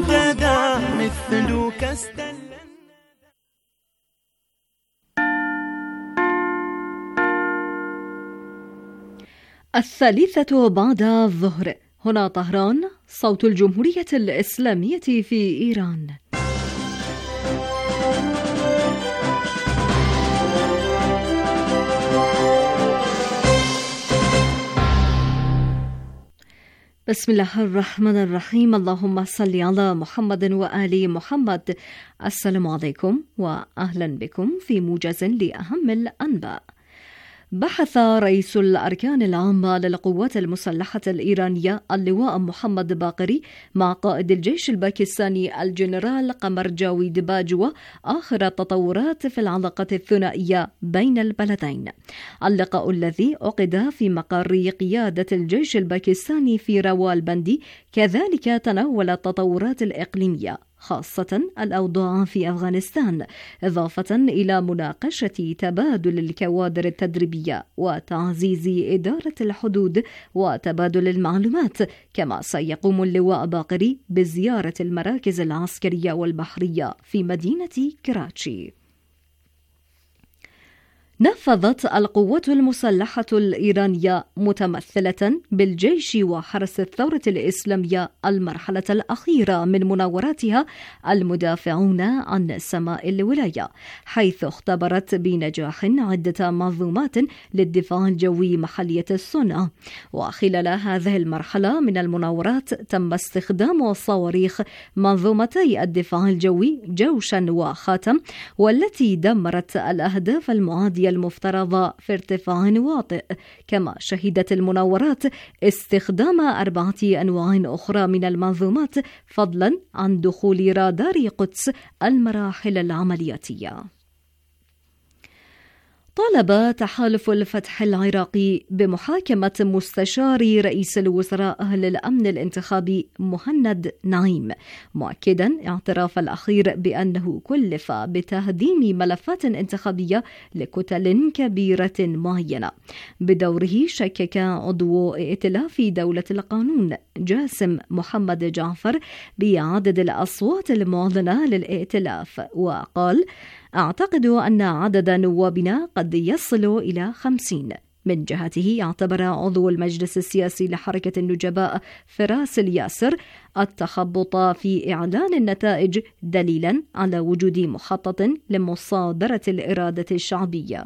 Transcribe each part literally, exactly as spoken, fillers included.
معتدى مثلك استل. الثالثة بعد الظهر، هنا طهران، صوت الجمهورية الإسلامية في إيران. بسم الله الرحمن الرحيم. اللهم صل على محمد وآل محمد. السلام عليكم وأهلا بكم في موجز لأهم الأنباء. بحث رئيس الأركان العامة للقوات المسلحة الإيرانية اللواء محمد باقري مع قائد الجيش الباكستاني الجنرال قمر جاويد باجوة آخر التطورات في العلاقة الثنائية بين البلدين. اللقاء الذي عقد في مقر قيادة الجيش الباكستاني في راولبندي كذلك تناول التطورات الإقليمية، خاصة الأوضاع في أفغانستان، إضافة إلى مناقشة تبادل الكوادر التدريبية وتعزيز إدارة الحدود وتبادل المعلومات. كما سيقوم اللواء باقري بزيارة المراكز العسكرية والبحرية في مدينة كراتشي. نفذت القوات المسلحة الإيرانية متمثلة بالجيش وحرس الثورة الإسلامية المرحلة الأخيرة من مناوراتها المدافعون عن سماء الولاية، حيث اختبرت بنجاح عدة منظومات للدفاع الجوي محلية الصنع. وخلال هذه المرحلة من المناورات تم استخدام صواريخ منظومتي الدفاع الجوي جوشن وخاتم، والتي دمرت الأهداف المعادية المفترضة في ارتفاع واطئ. كما شهدت المناورات استخدام أربعة أنواع أخرى من المنظومات، فضلا عن دخول رادار قدس المراحل العملياتية. طالب تحالف الفتح العراقي بمحاكمة مستشار رئيس الوزراء أهل الأمن الانتخابي مهند نعيم، مؤكدا اعتراف الأخير بأنه كلف بتهديم ملفات انتخابية لكتل كبيرة معينة. بدوره شكك عضو ائتلاف دولة القانون جاسم محمد جعفر بعدد الأصوات المعلنة للائتلاف، وقال: أعتقد أن عدد نوابنا قد يصل إلى خمسين. من جهته اعتبر عضو المجلس السياسي لحركة النجباء فراس الياسر التخبط في إعلان النتائج دليلا على وجود مخطط لمصادرة الإرادة الشعبية.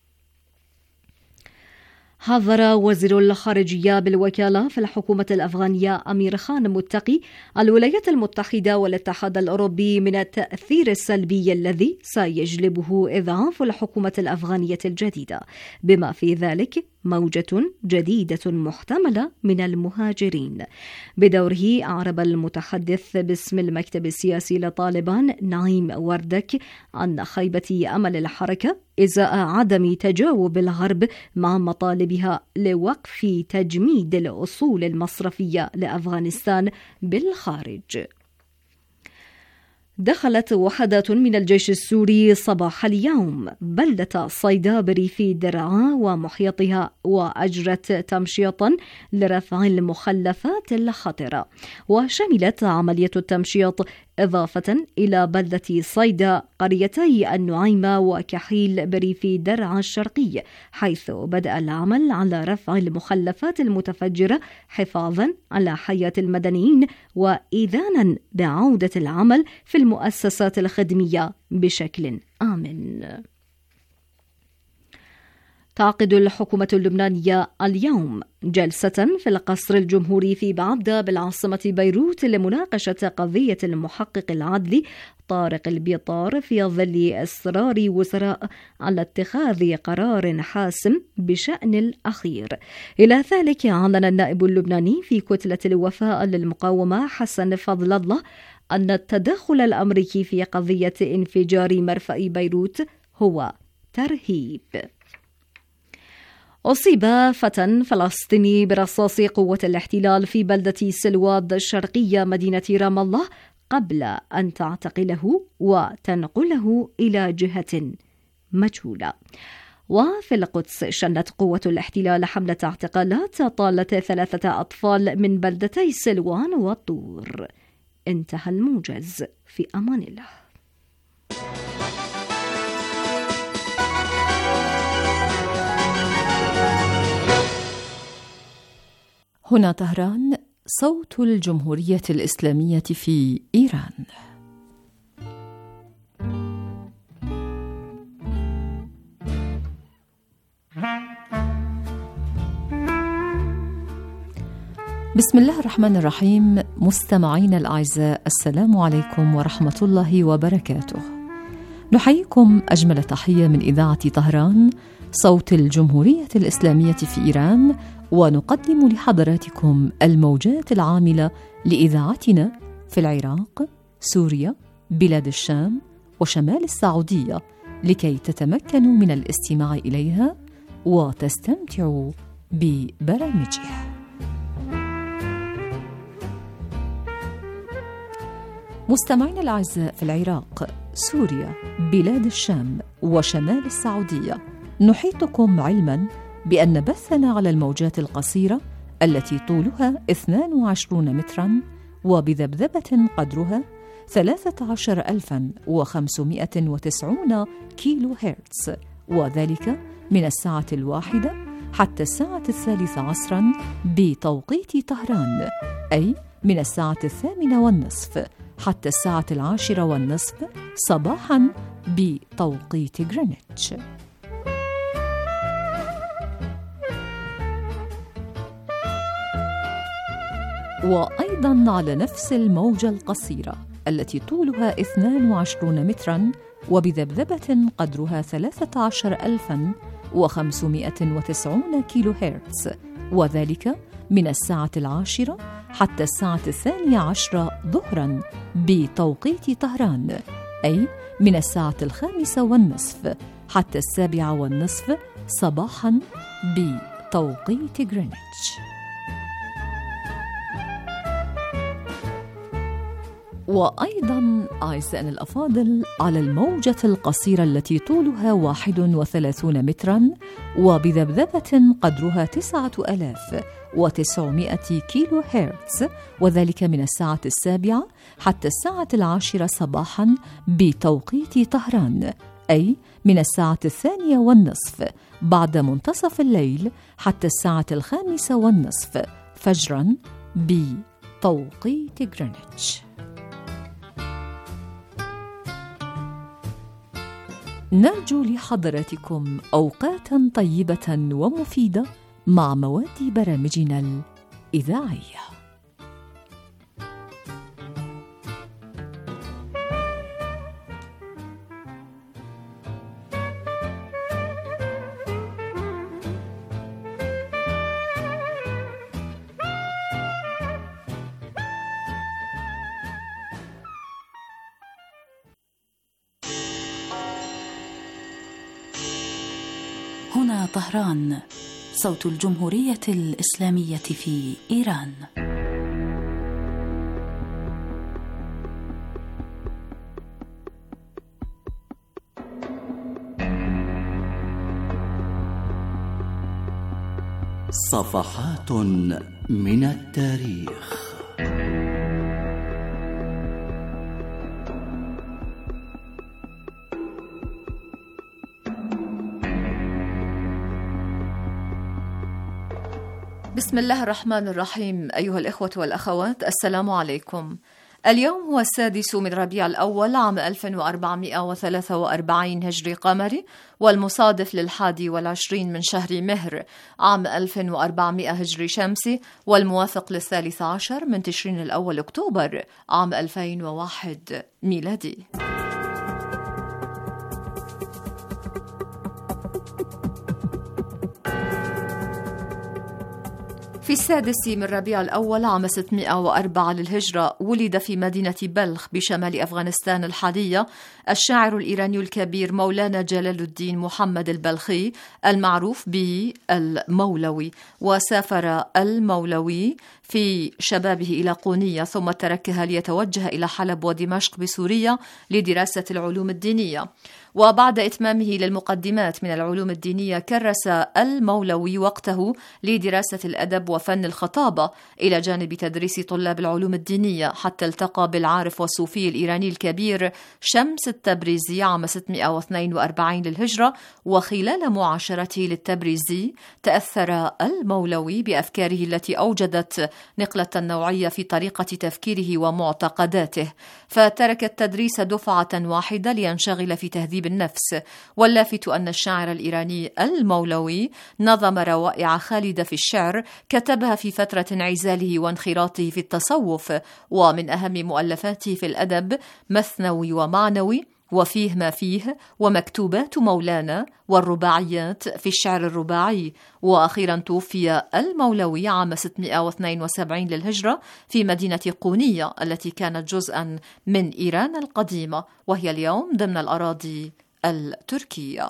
حذر وزير الخارجية بالوكالة في الحكومة الأفغانية أمير خان متقي الولايات المتحدة والاتحاد الأوروبي من التأثير السلبي الذي سيجلبه إضعاف الحكومة الأفغانية الجديدة، بما في ذلك موجة جديدة محتملة من المهاجرين. بدوره أعرب المتحدث باسم المكتب السياسي لطالبان نعيم وردك عن خيبة أمل الحركة إزاء عدم تجاوب الغرب مع مطالبها لوقف تجميد الأصول المصرفية لأفغانستان بالخارج. دخلت وحدات من الجيش السوري صباح اليوم بلدة صيدا بريف درعا ومحيطها، وأجرت تمشيطا لرفع المخلفات الخطرة. وشملت عملية التمشيط إضافة إلى بلدة صيدا قريتي النعيمة وكحيل بريف درعا الشرقي، حيث بدأ العمل على رفع المخلفات المتفجرة حفاظا على حياة المدنيين وإذانا بعودة العمل في المؤسسات الخدمية بشكل آمن. تعقد الحكومة اللبنانية اليوم جلسة في القصر الجمهوري في بعبدة بالعاصمة بيروت لمناقشة قضية المحقق العدلي طارق البيطار في ظل إصرار وزراء على اتخاذ قرار حاسم بشأن الأخير. إلى ذلك أعلن النائب اللبناني في كتلة الوفاء للمقاومة حسن فضل الله أن التدخل الأمريكي في قضية انفجار مرفأ بيروت هو ترهيب. أصيب فتى فلسطيني برصاص قوة الاحتلال في بلدة سلواد الشرقية مدينة رام الله قبل أن تعتقله وتنقله إلى جهة مجهولة. وفي القدس شنت قوة الاحتلال حملة اعتقالات طالت ثلاثة أطفال من بلدتي سلوان والطور. انتهى الموجز. في أمان الله. هنا طهران، صوت الجمهورية الإسلامية في إيران. بسم الله الرحمن الرحيم. مستمعينا الأعزاء، السلام عليكم ورحمة الله وبركاته. نحييكم أجمل تحية من إذاعة طهران، صوت الجمهورية الإسلامية في إيران، ونقدم لحضراتكم الموجات العاملة لإذاعتنا في العراق، سوريا، بلاد الشام وشمال السعودية، لكي تتمكنوا من الاستماع إليها وتستمتعوا ببرامجها. مستمعينا الأعزاء، في العراق، سوريا، بلاد الشام وشمال السعودية، نحيطكم علما بأن بثنا على الموجات القصيرة التي طولها اثنين وعشرين مترا وبذبذبة قدرها ثلاثة عشر ألفا وخمسمائة وتسعين كيلو هرتز، وذلك من الساعة الواحدة حتى الساعة الثالثة عصرا بتوقيت طهران، أي من الساعة الثامنة والنصف حتى الساعة العاشرة والنصف صباحا بتوقيت غرينتش. وأيضا على نفس الموجة القصيرة التي طولها اثنين وعشرين مترا وبذبذبة قدرها ثلاثة عشر ألفا وخمسمائة وتسعين كيلو هرتز، وذلك من الساعة العاشرة حتى الساعة الثانية عشرة ظهرا بتوقيت طهران، أي من الساعة الخامسة والنصف حتى السابعة والنصف صباحا بتوقيت غرينتش. وأيضا أعزائنا الأفاضل، على الموجة القصيرة التي طولها واحد وثلاثون مترا وبذبذبة قدرها تسعة آلاف وتسعمائة كيلو هرتز، وذلك من الساعة السابعة حتى الساعة العاشرة صباحا بتوقيت طهران، أي من الساعة الثانية والنصف بعد منتصف الليل حتى الساعة الخامسة والنصف فجرا بتوقيت غرينتش. نرجو لحضراتكم أوقاتا طيبة ومفيدة مع مواد برامجنا الإذاعية. هنا طهران، صوت الجمهورية الإسلامية في إيران. صفحات من التاريخ. بسم الله الرحمن الرحيم. أيها الإخوة والأخوات، السلام عليكم. اليوم هو السادس من ربيع الأول عام ألف وأربعمائة وثلاثة وأربعين هجري قمري، والمصادف للحادي والعشرين من شهر مهر عام ألف وأربعمائة هجري شمسي، والموافق للثالث عشر من تشرين الأول أكتوبر عام ألفين وواحد ميلادي. في السادس من ربيع الأول عام ستمائة وأربعة للهجرة ولد في مدينة بلخ بشمال أفغانستان الحالية الشاعر الإيراني الكبير مولانا جلال الدين محمد البلخي المعروف به المولوي. وسافر المولوي في شبابه إلى قونية، ثم تركها ليتوجه إلى حلب ودمشق بسوريا لدراسة العلوم الدينية. وبعد إتمامه للمقدمات من العلوم الدينية كرس المولوي وقته لدراسة الأدب وفن الخطابة إلى جانب تدريس طلاب العلوم الدينية، حتى التقى بالعارف والصوفي الإيراني الكبير شمس التبريزي عام ستمائة واثنين وأربعين للهجرة. وخلال معاشرته للتبريزي تأثر المولوي بأفكاره التي أوجدت نقلة نوعية في طريقة تفكيره ومعتقداته، فترك التدريس دفعة واحدة لينشغل في تهذيب النفس. واللافت أن الشاعر الإيراني المولوي نظم روائع خالدة في الشعر كتبها في فترة انعزاله وانخراطه في التصوف، ومن أهم مؤلفاته في الأدب مثنوي ومعنوي وفيه ما فيه ومكتوبات مولانا والرباعيات في الشعر الرباعي. وأخيرا توفي المولوي عام ستمائة واثنين وسبعين للهجرة في مدينة قونية التي كانت جزءا من إيران القديمة، وهي اليوم ضمن الأراضي التركية.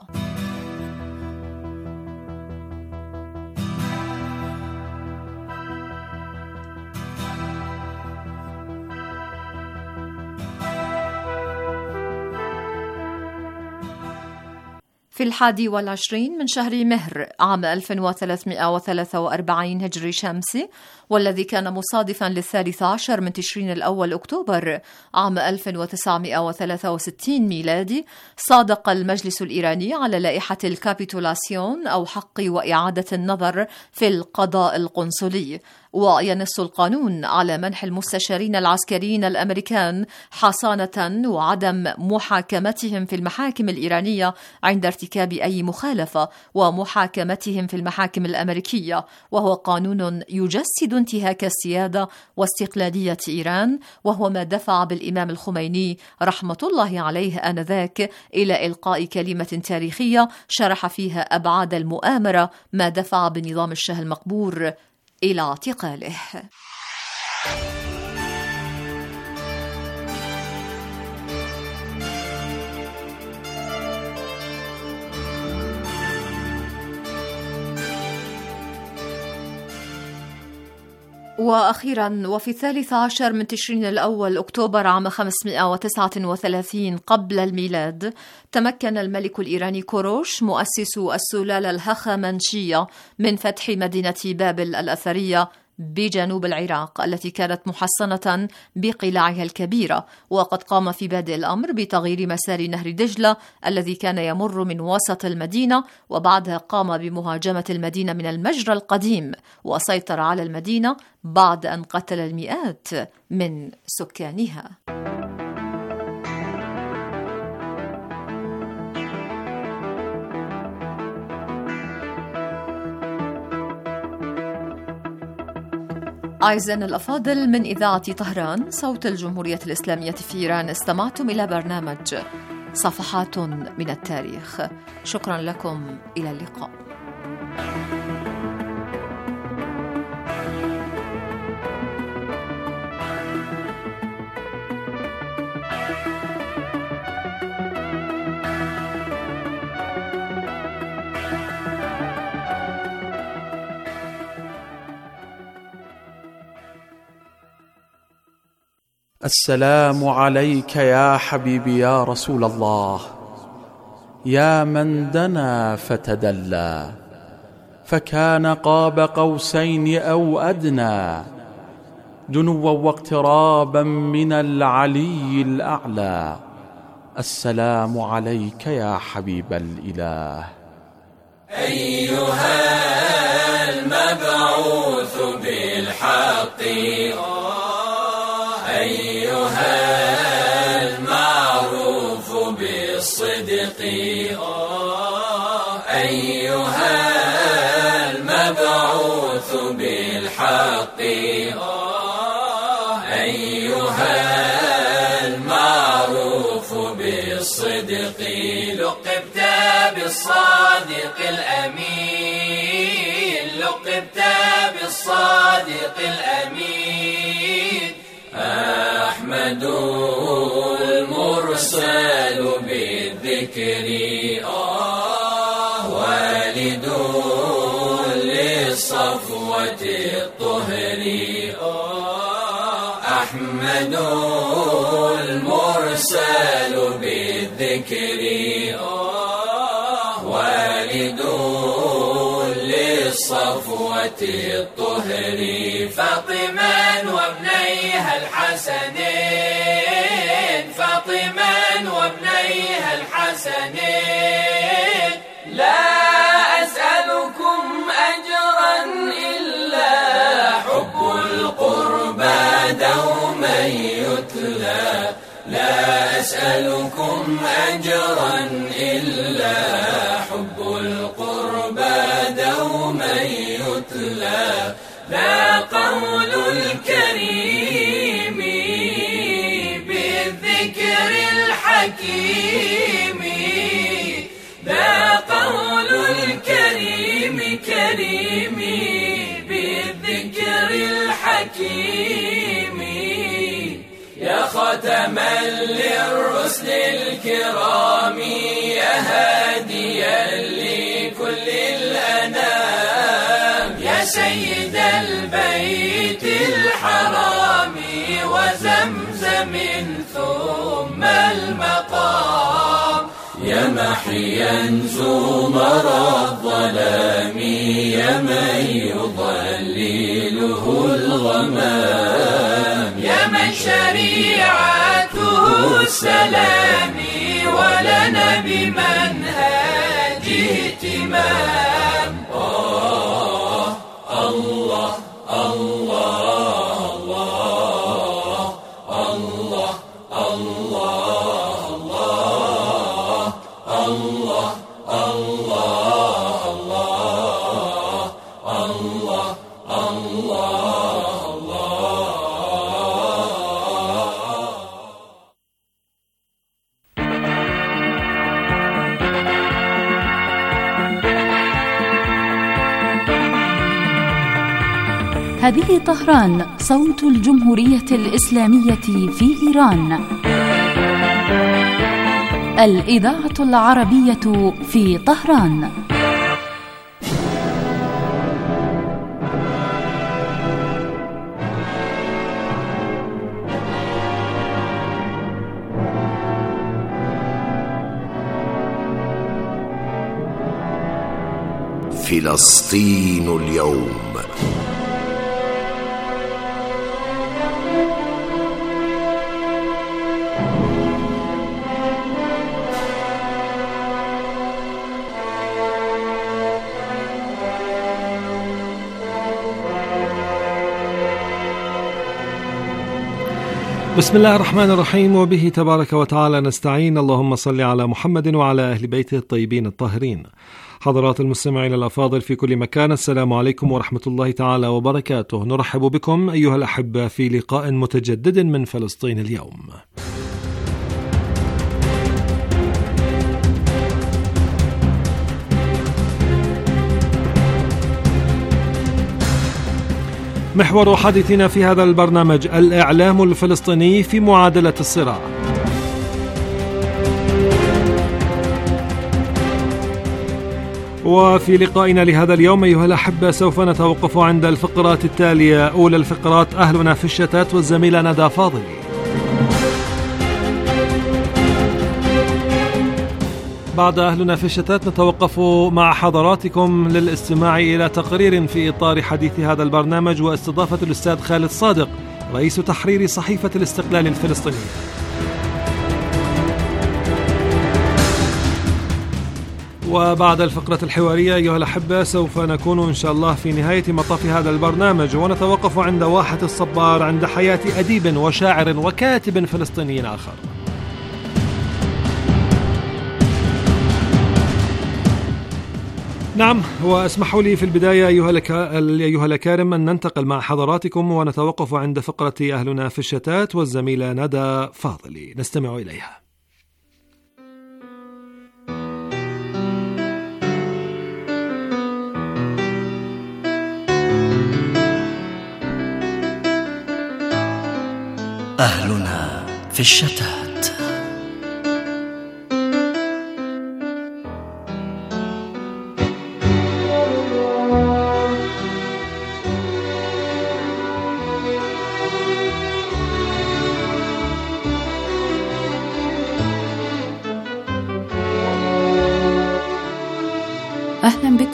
في الحادي والعشرين من شهر مهر عام ألف وثلاثمائة وثلاثة وأربعين هجري شمسي، والذي كان مصادفا للثالث عشر من تشرين الأول أكتوبر عام ألف وتسعمائة وثلاثة وستين ميلادي، صادق المجلس الإيراني على لائحة الكابيتولاسيون أو حق وإعادة النظر في القضاء القنصلي. وينص القانون على منح المستشارين العسكريين الأمريكان حصانة وعدم محاكمتهم في المحاكم الإيرانية عند ارتكاب أي مخالفة، ومحاكمتهم في المحاكم الأمريكية، وهو قانون يجسد انتهاك السيادة واستقلالية إيران، وهو ما دفع بالإمام الخميني رحمة الله عليه آنذاك إلى إلقاء كلمة تاريخية شرح فيها أبعاد المؤامرة، ما دفع بنظام الشاه المقبور إلى اعتقاله. وأخيرا وفي الثالث عشر من تشرين الأول أكتوبر عام خمسمائة وتسعة وثلاثين قبل الميلاد، تمكن الملك الإيراني كوروش مؤسس السلالة الهخامنشية من فتح مدينة بابل الأثرية بجنوب العراق التي كانت محصنة بقلاعها الكبيرة، وقد قام في بادئ الأمر بتغيير مسار نهر دجلة الذي كان يمر من وسط المدينة، وبعدها قام بمهاجمة المدينة من المجرى القديم، وسيطر على المدينة بعد أن قتل المئات من سكانها. أعزائنا الأفاضل، من إذاعة طهران صوت الجمهورية الإسلامية في إيران، استمعتم إلى برنامج صفحات من التاريخ. شكرا لكم، إلى اللقاء. السلام عليك يا حبيبي يا رسول الله، يا من دنا فتدلى فكان قاب قوسين أو أدنى، دنوا واقترابا من العلي الأعلى. السلام عليك يا حبيب الإله. أيها المبعوث بالحق، أيها المعروف بالصدق، أيها المبعوث بالحق، أيها المعروف بالصدق، لقبت بالصادق الأمين، لقبت بالصادق الأمين، أحمد المرسل بالذكر، والد للصفوة الطهر، المرسل بالذكر والد للصفوة الطهر فاطما وابنيها الحسنين فاطما وابنيها الحسنين لا أسألكم أجرا إلا حب القربى دوما يتلى لا أسألكم أجرا إلا حب القربى دوما يتلى لا قول الكريم بالذكر الحكيم لا قول الكريم كريم بالذكر الحكيم يا ختما للرسل الكرام يا هاديا لكل الأنام يا سيد البيت الحرام وزمزم ثم المقام يا محيا زمر الظلام يا من يضلله الغمام يا من شريعته السلام ولنا بمنهاجه اهتمام آه الله الله الله الله الله الله الله الله هذه طهران صوت الجمهورية الإسلامية في إيران. الإذاعة العربية في طهران. فلسطين اليوم. بسم الله الرحمن الرحيم، وبه تبارك وتعالى نستعين. اللهم صل على محمد وعلى أهل بيته الطيبين الطاهرين. حضرات المستمعين الأفاضل في كل مكان، السلام عليكم ورحمة الله تعالى وبركاته. نرحب بكم أيها الأحبة في لقاء متجدد من فلسطين اليوم. محور حديثنا في هذا البرنامج الإعلام الفلسطيني في معادلة الصراع. وفي لقائنا لهذا اليوم أيها الأحبة سوف نتوقف عند الفقرات التالية. أولى الفقرات أهلنا في الشتات والزميلة ندى فاضلي. بعد أهلنا في الشتات نتوقف مع حضراتكم للاستماع إلى تقرير في إطار حديث هذا البرنامج واستضافة الأستاذ خالد صادق رئيس تحرير صحيفة الاستقلال الفلسطينية. وبعد الفقرة الحوارية أيها الأحبة سوف نكون إن شاء الله في نهاية مطاف هذا البرنامج، ونتوقف عند واحة الصبار عند حياة أديب وشاعر وكاتب فلسطيني آخر. نعم، واسمحوا لي في البداية أيها, لك... أيها الأكارم أن ننتقل مع حضراتكم ونتوقف عند فقرة أهلنا في الشتات والزميلة ندى فاضلي، نستمع إليها. أهلنا في الشتات.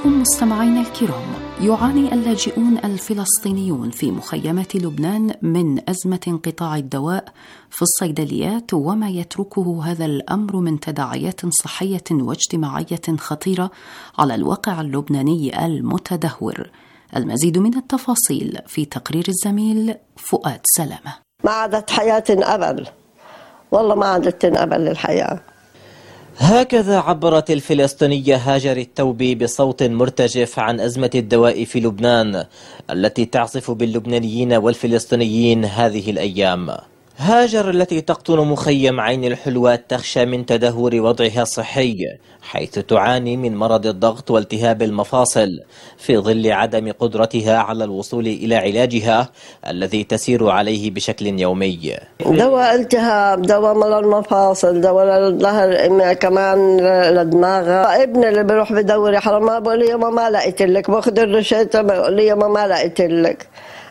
بكم مستمعينا الكرام. يعاني اللاجئون الفلسطينيون في مخيمات لبنان من أزمة انقطاع الدواء في الصيدليات، وما يتركه هذا الأمر من تداعيات صحية واجتماعية خطيرة على الواقع اللبناني المتدهور. المزيد من التفاصيل في تقرير الزميل فؤاد سلامة. ما عادت حياة تنقبل، والله ما عادت تنقبل الحياة. هكذا عبرت الفلسطينية هاجر التوبي بصوت مرتجف عن أزمة الدواء في لبنان التي تعصف باللبنانيين والفلسطينيين هذه الأيام. هاجر التي تقطن مخيم عين الحلوات تخشى من تدهور وضعها الصحي، حيث تعاني من مرض الضغط والتهاب المفاصل في ظل عدم قدرتها على الوصول إلى علاجها الذي تسير عليه بشكل يومي. دواء التهاب، دواء مرض المفاصل، دواء للظهر، كمان للدماغ. ابني اللي بيروح بدور يحرم ما بقول لي ياما ما لقيت لك، باخذ الرشيطة بقول لي ياما ما لقيت لك،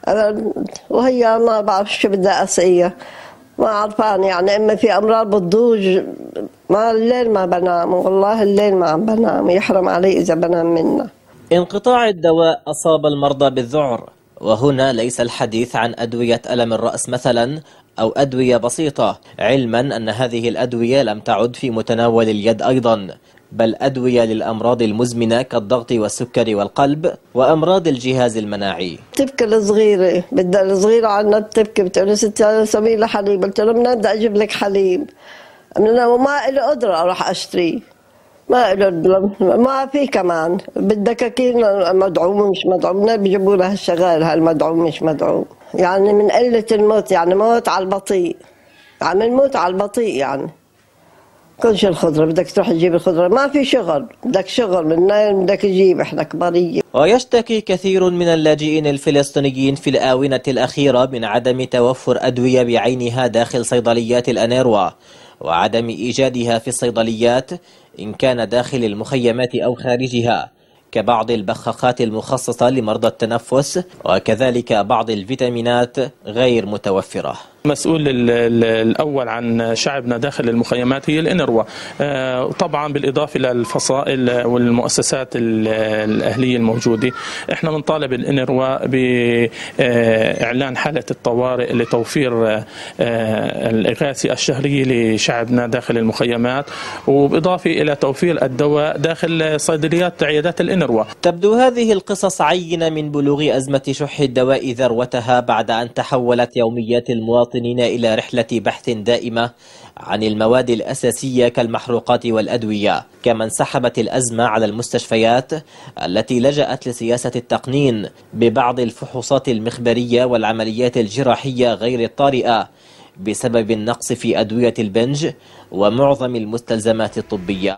وهي ما بعرف شو بدها أسئية، ما عرفان يعني. إما في أمراض بتضوج، ما الليل ما بنام، والله الليل ما عم بنام، يحرم علي إذا بنام منه. انقطاع الدواء أصاب المرضى بالذعر، وهنا ليس الحديث عن أدوية ألم الرأس مثلا أو أدوية بسيطة، علما أن هذه الأدوية لم تعد في متناول اليد أيضا، بل أدوية للأمراض المزمنة كالضغط والسكر والقلب وأمراض الجهاز المناعي. تبكي الصغيرة، بدها الصغيرة عنا بتبكي، بتقول لي ستي سوي لها حليب، قلت له من بدي أجيب لك حليب، وما إلي قدرة أروح أشتري، ما إلي، ما في كمان بالدكاكين مدعوم مش مدعوم، بيجيبوا لها الشغال هالمدعوم مش مدعوم، يعني من قلة الموت، يعني موت على البطيء، يعني الموت على البطيء، يعني كل شيء الخضرة بدك تروح تجيب الخضرة، ما في شغل، بدك شغل من نايم بدك تجيب، احنا كبارية. ويشتكي كثير من اللاجئين الفلسطينيين في الآونة الأخيرة من عدم توفر أدوية بعينها داخل صيدليات الأنيروا، وعدم إيجادها في الصيدليات إن كان داخل المخيمات أو خارجها، كبعض البخاخات المخصصة لمرضى التنفس، وكذلك بعض الفيتامينات غير متوفرة. مسؤول الأول عن شعبنا داخل المخيمات هي الأنيروا، طبعا بالإضافة للفصائل والمؤسسات الأهلية الموجودة. احنا بنطالب الأنيروا بإعلان حالة الطوارئ لتوفير الإغاثة الشهرية لشعبنا داخل المخيمات، وبإضافة إلى توفير الدواء داخل صيدليات عيادات الأنيروا. تبدو هذه القصص عينة من بلوغ أزمة شح الدواء ذروتها بعد أن تحولت يوميات المواطنين إلى رحلة بحث دائمة عن المواد الأساسية كالمحروقات والأدوية، كما انسحبت الأزمة على المستشفيات التي لجأت لسياسة التقنين ببعض الفحوصات المخبرية والعمليات الجراحية غير الطارئة بسبب النقص في أدوية البنج ومعظم المستلزمات الطبية.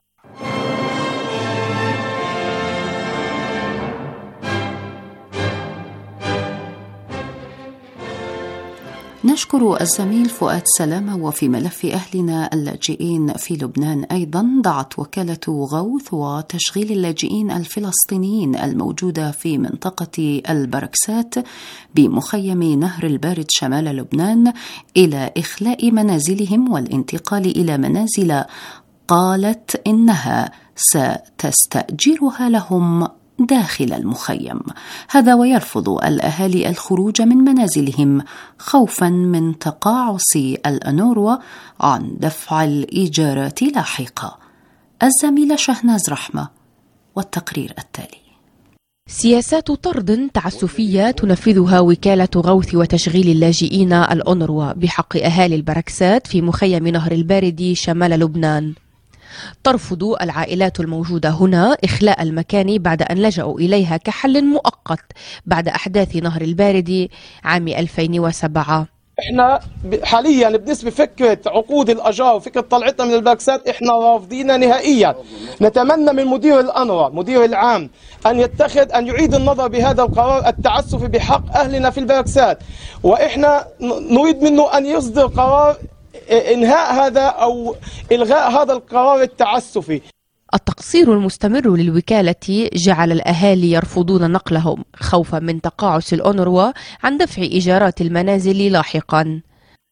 نشكر الزميل فؤاد سلامة. وفي ملف أهلنا اللاجئين في لبنان أيضا، دعت وكالة غوث وتشغيل اللاجئين الفلسطينيين الموجودة في منطقة البركسات بمخيم نهر البارد شمال لبنان إلى إخلاء منازلهم والانتقال إلى منازل قالت إنها ستستأجرها لهم داخل المخيم. هذا ويرفض الأهالي الخروج من منازلهم خوفا من تقاعس الأنوروا عن دفع الإيجارات لاحقا. الزميلة شهناز رحمة والتقرير التالي. سياسات طرد تعسفية تنفذها وكالة غوث وتشغيل اللاجئين الأونروا بحق أهالي البركسات في مخيم نهر البارد شمال لبنان. ترفض العائلات الموجودة هنا إخلاء المكان بعد أن لجأوا إليها كحل مؤقت بعد أحداث نهر البارد عام ألفين وسبعة. احنا حاليا بالنسبه فكره عقود الاجار وفكره طلعتنا من البركسات احنا رافضينها نهائيا. نتمنى من مدير الأنروا مدير العام ان يتخذ ان يعيد النظر بهذا القرار التعسفي بحق اهلنا في البركسات، واحنا نريد منه ان يصدر قرار انهاء هذا او الغاء هذا القرار التعسفي. التقصير المستمر للوكالة جعل الأهالي يرفضون نقلهم خوفا من تقاعس الأونروا عن دفع إيجارات المنازل لاحقا.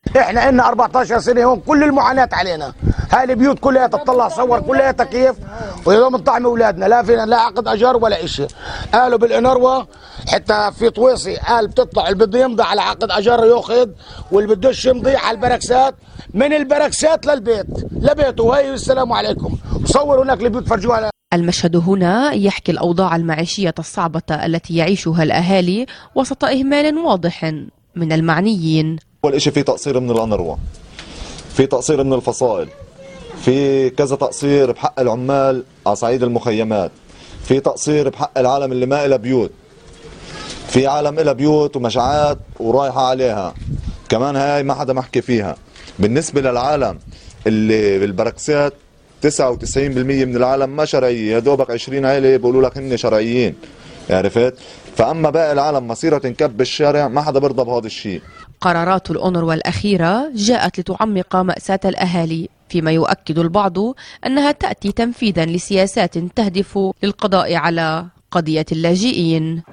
احنا إلنا أربعة عشر سنة هون، كل المعاناة علينا. هاي البيوت كلها تطلع صور كلها كيف، ويوم نطعم اولادنا لا فينا لا عقد اجار ولا شيء. قالوا بالانروا حتى في طويسي قال بتطلع اللي بده يمضي على عقد اجار ياخذ، واللي بدوش يمضي على البركسات، من البركسات للبيت لبيته. وهي السلام عليكم. وصوروا هناك البيوت فرجوها. المشهد هنا يحكي الأوضاع المعيشية الصعبة التي يعيشها الأهالي وسط إهمال واضح من المعنيين. أول شيء في تقصير من الأنروا، في تقصير من الفصائل، في كذا تقصير بحق العمال على صعيد المخيمات، في تقصير بحق العالم اللي ما إلها بيوت، في عالم إلها بيوت ومشاعات ورايحة عليها كمان، هاي ما حدا محكي فيها. بالنسبة للعالم اللي بالبركسات تسعة وتسعين بالمية من العالم ما شرعية، يا دوبك عشرين عائلة بيقولوا لك هن شرعيين، عرفت؟ فأما باقي العالم مصيرة تنكب بالشارع، ما حدا برضى بهذا الشيء. قرارات الأونروا الأخيرة جاءت لتعمق مأساة الأهالي، فيما يؤكد البعض أنها تأتي تنفيذا لسياسات تهدف للقضاء على قضية اللاجئين.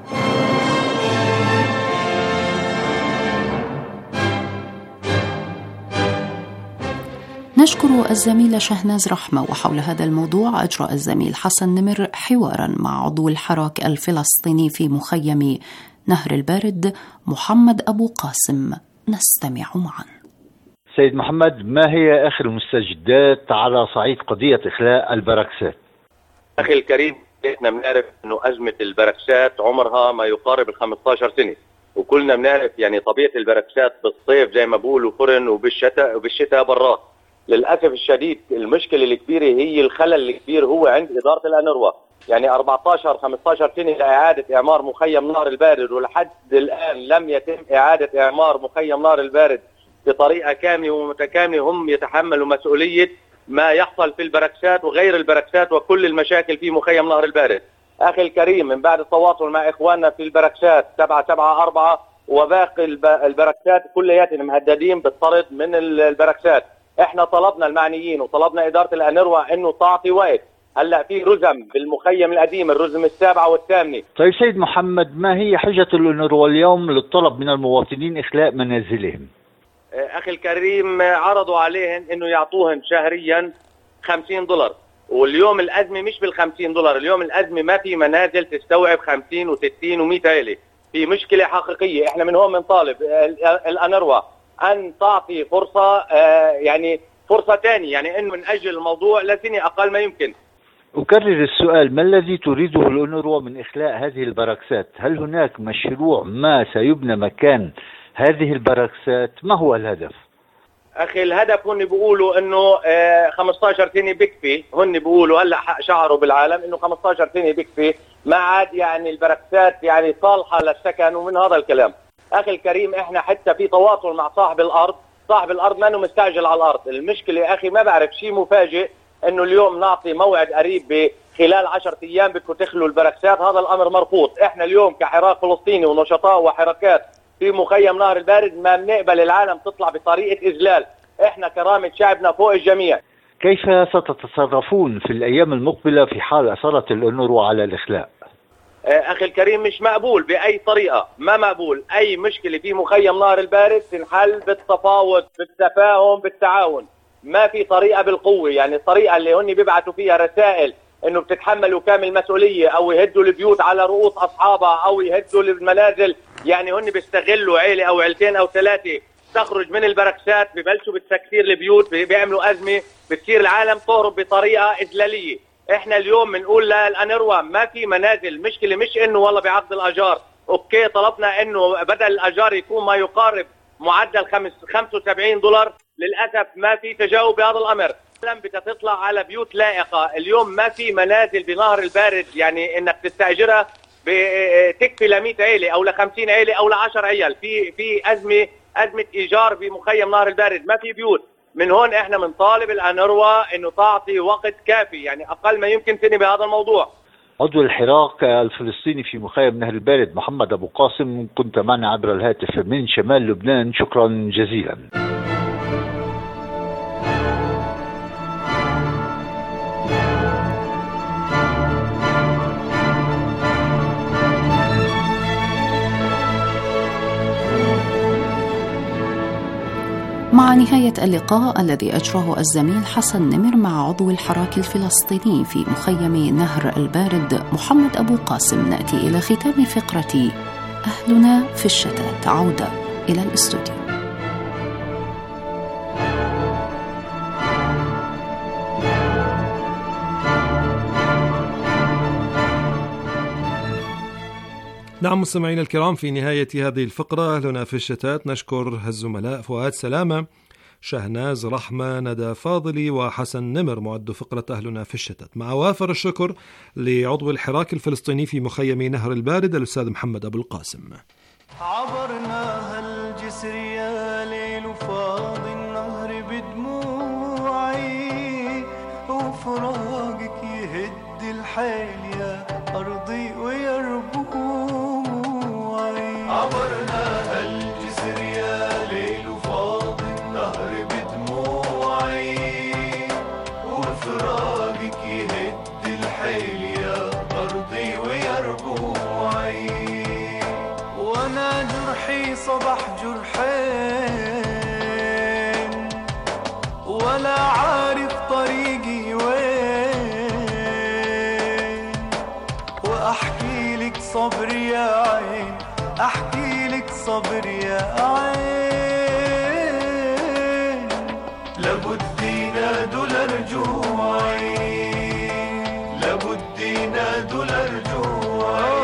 نشكر الزميلة شهناز رحمة. وحول هذا الموضوع أجرى الزميل حسن نمر حوارا مع عضو الحراك الفلسطيني في مخيم نهر البارد محمد أبو قاسم. نستمع معا. سيد محمد، ما هي آخر المستجدات على صعيد قضية إخلاء البركسات؟ أخي الكريم، احنا بنعرف أنه أزمة البركسات عمرها ما يقارب ال خمسة عشر سنة، وكلنا بنعرف يعني طبيعة البركسات بالصيف زي ما بقولوا فرن، وبالشتاء وبالشتاء براد. للأسف الشديد المشكلة الكبيرة هي الخلل الكبير هو عند إدارة الأنروا. يعني أربعة عشر خمسة عشر سنة لإعادة إعمار مخيم نهر البارد، ولحد الآن لم يتم إعادة إعمار مخيم نهر البارد بطريقة كاملة ومتكاملة. هم يتحملوا مسؤولية ما يحصل في البركسات وغير البركسات وكل المشاكل في مخيم نهر البارد. أخي الكريم، من بعد التواصل مع إخواننا في البركسات سبعة سبعة أربعة وباقي البركسات كلياتهم مهددين بالطرد من البركسات. احنا طلبنا المعنيين وطلبنا إدارة الأنروا إنه تعطي وقت. هلا في رزم بالمخيم القديم، الرزم السابعة والثامنة. طيب سيد محمد، ما هي حجة الأنروا اليوم للطلب من المواطنين إخلاء منازلهم؟ أخي الكريم، عرضوا عليهم إنه يعطوهم شهريا خمسين دولار، واليوم الأزمة مش بالخمسين دولار. اليوم الأزمة ما في منازل تستوعب خمسين وستين ومئة عائلة. في مشكلة حقيقية. احنا من هون بنطالب الأنروا أن تعطي فرصة، آه يعني فرصة تانية، يعني إنه نأجل الموضوع لسنة أقل ما يمكن. أكرر السؤال، ما الذي تريده الأونروا من إخلاء هذه البركسات؟ هل هناك مشروع ما سيبنى مكان هذه البركسات؟ ما هو الهدف؟ أخي الهدف هن بيقولوا إنه آه خمسة عشر سنة بكفي. هن بيقولوا هلا شعروا بالعالم إنه خمسة عشر سنة بكفي، ما عاد يعني البركسات يعني صالحة للسكن ومن هذا الكلام. أخي الكريم، إحنا حتى في تواصل مع صاحب الأرض، صاحب الأرض ما إنه مستعجل على الأرض. المشكلة أخي ما بعرف شيء مفاجئ إنه اليوم نعطي موعد قريب خلال عشرة أيام بدكم تخلوا البركسات. هذا الأمر مرفوض. إحنا اليوم كحراك فلسطيني ونشطاء وحركات في مخيم نهر البارد ما بنقبل العالم تطلع بطريقة إذلال. إحنا كرامة شعبنا فوق الجميع. كيف ستتصرفون في الأيام المقبلة في حال أصرت الأونروا على الإخلاء؟ أخي الكريم، مش مقبول بأي طريقة، ما مقبول. أي مشكلة في مخيم نهر البارد تنحل بالتفاوض، بالتفاهم، بالتعاون. ما في طريقة بالقوة. يعني الطريقة اللي هن بيبعتوا فيها رسائل إنه بتتحملوا كامل مسؤولية، أو يهدوا البيوت على رؤوس أصحابها، أو يهدوا المنازل. يعني هن بيستغلوا عيلة أو عيلتين أو ثلاثة تخرج من البركسات، ببلشوا بتسكير البيوت، بيعملوا أزمة، بتصير العالم تهرب بطريقة إذلالية. احنا اليوم بنقول للأنروا ما في منازل. مشكلة مش انه والله بعقد الاجار، اوكي طلبنا انه بدل الاجار يكون ما يقارب معدل خمسة وسبعين دولار. للاسف ما في تجاوب بهذا الامر. لم بدها تطلع على بيوت لائقة. اليوم ما في منازل بنهر البارد، يعني انك تستأجرها تكفي ل مئة عيلة او ل خمسين عيلة او ل عشرة عيال. في في ازمة ازمة ايجار بمخيم نهر البارد، ما في بيوت. من هون احنا بنطالب الأنروا انه تعطي وقت كافي، يعني اقل ما يمكن سنة بهذا الموضوع. عضو الحراك الفلسطيني في مخيم نهر البارد محمد أبو قاسم، كنت معنا عبر الهاتف من شمال لبنان. شكرا جزيلا. مع نهاية اللقاء الذي أجراه الزميل حسن نمر مع عضو الحراك الفلسطيني في مخيم نهر البارد محمد أبو قاسم، نأتي إلى ختام فقرة أهلنا في الشتات. عودة إلى الاستوديو. نعم مستمعينا الكرام، في نهاية هذه الفقرة أهلنا في الشتات نشكر الزملاء فؤاد سلامة، شهناز رحمة، ندى فاضلي، وحسن نمر معد فقرة أهلنا في الشتات، مع وافر الشكر لعضو الحراك الفلسطيني في مخيم نهر البارد الأستاذ محمد أبو القاسم. عبرناها الجسر يا ليل وفاض النهر بدموعي، وفراقك يهد الحيل يا أرضي ويربوعي. عبرناها الجسر يا ليل وفاض النهر بدموعي، وفراقك يهد الحيل يا أرضي ويربوعي. وانا جرحي صبح جرحين، ولا عارف طريقي وين، واحكي لك صبر يا عين، احكي لك صبر يا عين. لابد ينادوا لرجوعي، لابد ينادوا لرجوعي.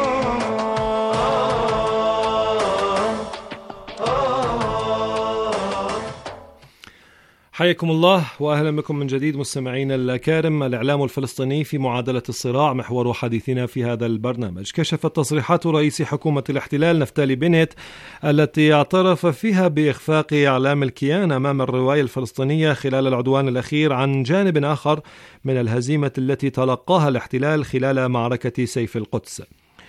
حياكم الله وأهلا بكم من جديد مستمعين الكارم. الإعلام الفلسطيني في معادلة الصراع محور حديثنا في هذا البرنامج. كشفت تصريحات رئيس حكومة الاحتلال نفتالي بنت التي اعترف فيها بإخفاق إعلام الكيان أمام الرواية الفلسطينية خلال العدوان الأخير عن جانب آخر من الهزيمة التي تلقاها الاحتلال خلال معركة سيف القدس.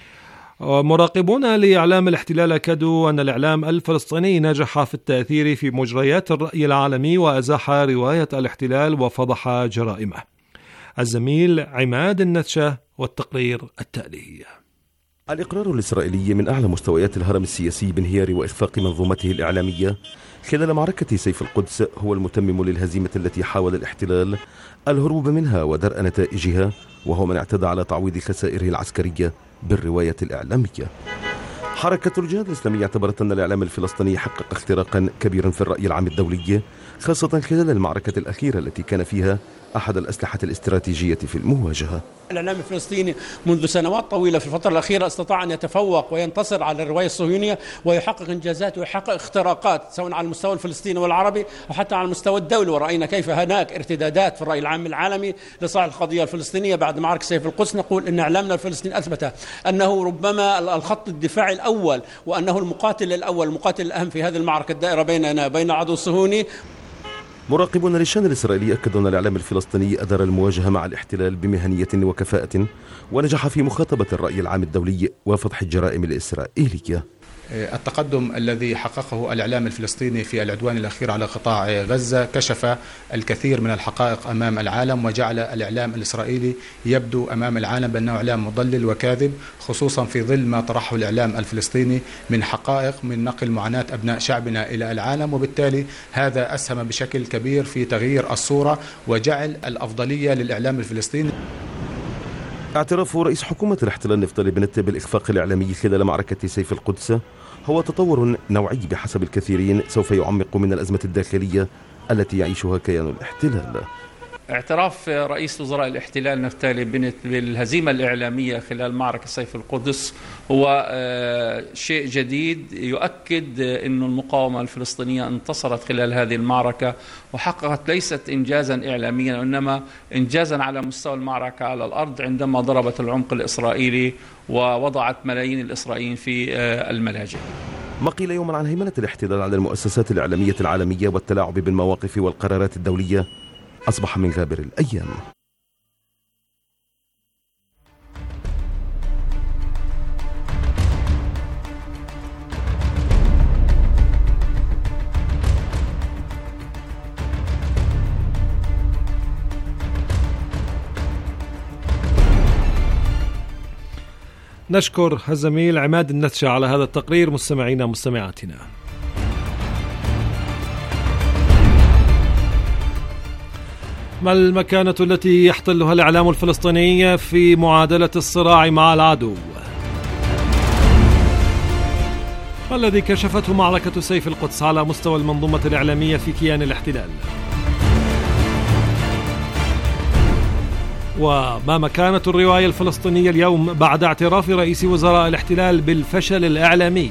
مراقبون لإعلام الاحتلال أكدوا أن الإعلام الفلسطيني نجح في التأثير في مجريات الرأي العالمي وأزاح رواية الاحتلال وفضح جرائمه. الزميل عماد النتشة والتقرير التالي. الإقرار الإسرائيلي من أعلى مستويات الهرم السياسي بانهيار وإخفاق منظومته الإعلامية خلال معركة سيف القدس هو المتمم للهزيمة التي حاول الاحتلال الهروب منها ودرء نتائجها، وهو من اعتدى على تعويض خسائره العسكرية بالرواية الإعلامية. حركة الجهاد الإسلامي اعتبرت أن الإعلام الفلسطيني حقق اختراقا كبيرا في الرأي العام الدولي، خاصة خلال المعركة الأخيرة التي كان فيها أحد الأسلحة الاستراتيجية في المواجهة. الإعلام الفلسطيني منذ سنوات طويلة في الفترة الأخيرة استطاع أن يتفوق وينتصر على الرواية الصهيونية ويحقق إنجازات ويحقق اختراقات سواء على المستوى الفلسطيني والعربي وحتى على المستوى الدولي، ورأينا كيف هناك ارتدادات في الرأي العام العالمي لصالح القضية الفلسطينية بعد معركة سيف القدس. نقول أن إعلامنا الفلسطيني أثبت أنه ربما الخط الدفاعي الأول وأنه المقاتل الأول المقاتل الأهم في هذه المعركة الدائرة بيننا وبين العدو الصهيوني. مراقبون للشأن الإسرائيلي أكدوا أن الإعلام الفلسطيني أدار المواجهة مع الاحتلال بمهنية وكفاءة ونجح في مخاطبة الرأي العام الدولي وفضح الجرائم الإسرائيلية. التقدم الذي حققه الإعلام الفلسطيني في العدوان الأخير على قطاع غزة كشف الكثير من الحقائق أمام العالم، وجعل الإعلام الإسرائيلي يبدو أمام العالم بأنه إعلام مضلل وكاذب، خصوصا في ظل ما طرحه الإعلام الفلسطيني من حقائق من نقل معاناة أبناء شعبنا إلى العالم، وبالتالي هذا أسهم بشكل كبير في تغيير الصورة وجعل الأفضلية للإعلام الفلسطيني. اعتراف رئيس حكومة الاحتلال نفتالي بنت بالإخفاق الإعلامي خلال معركة سيف القدس هو تطور نوعي بحسب الكثيرين سوف يعمق من الأزمة الداخلية التي يعيشها كيان الاحتلال. اعتراف رئيس وزراء الاحتلال نفتالي بنت بالهزيمة الإعلامية خلال معركة سيف القدس هو شيء جديد يؤكد أن المقاومة الفلسطينية انتصرت خلال هذه المعركة وحققت ليست إنجازا إعلاميا وإنما إنجازا على مستوى المعركة على الأرض عندما ضربت العمق الإسرائيلي ووضعت ملايين الإسرائيليين في الملاجئ. ما قيل يوما عن هيمنة الاحتلال على المؤسسات الإعلامية العالمية والتلاعب بالمواقف والقرارات الدولية أصبح من غابر الأيام. نشكر الزميل عماد النتشة على هذا التقرير. مستمعينا مستمعاتنا، ما المكانة التي يحتلها الإعلام الفلسطيني في معادلة الصراع مع العدو؟ ما الذي كشفته معركة سيف القدس على مستوى المنظومة الإعلامية في كيان الاحتلال؟ وما مكانة الرواية الفلسطينية اليوم بعد اعتراف رئيس وزراء الاحتلال بالفشل الإعلامي؟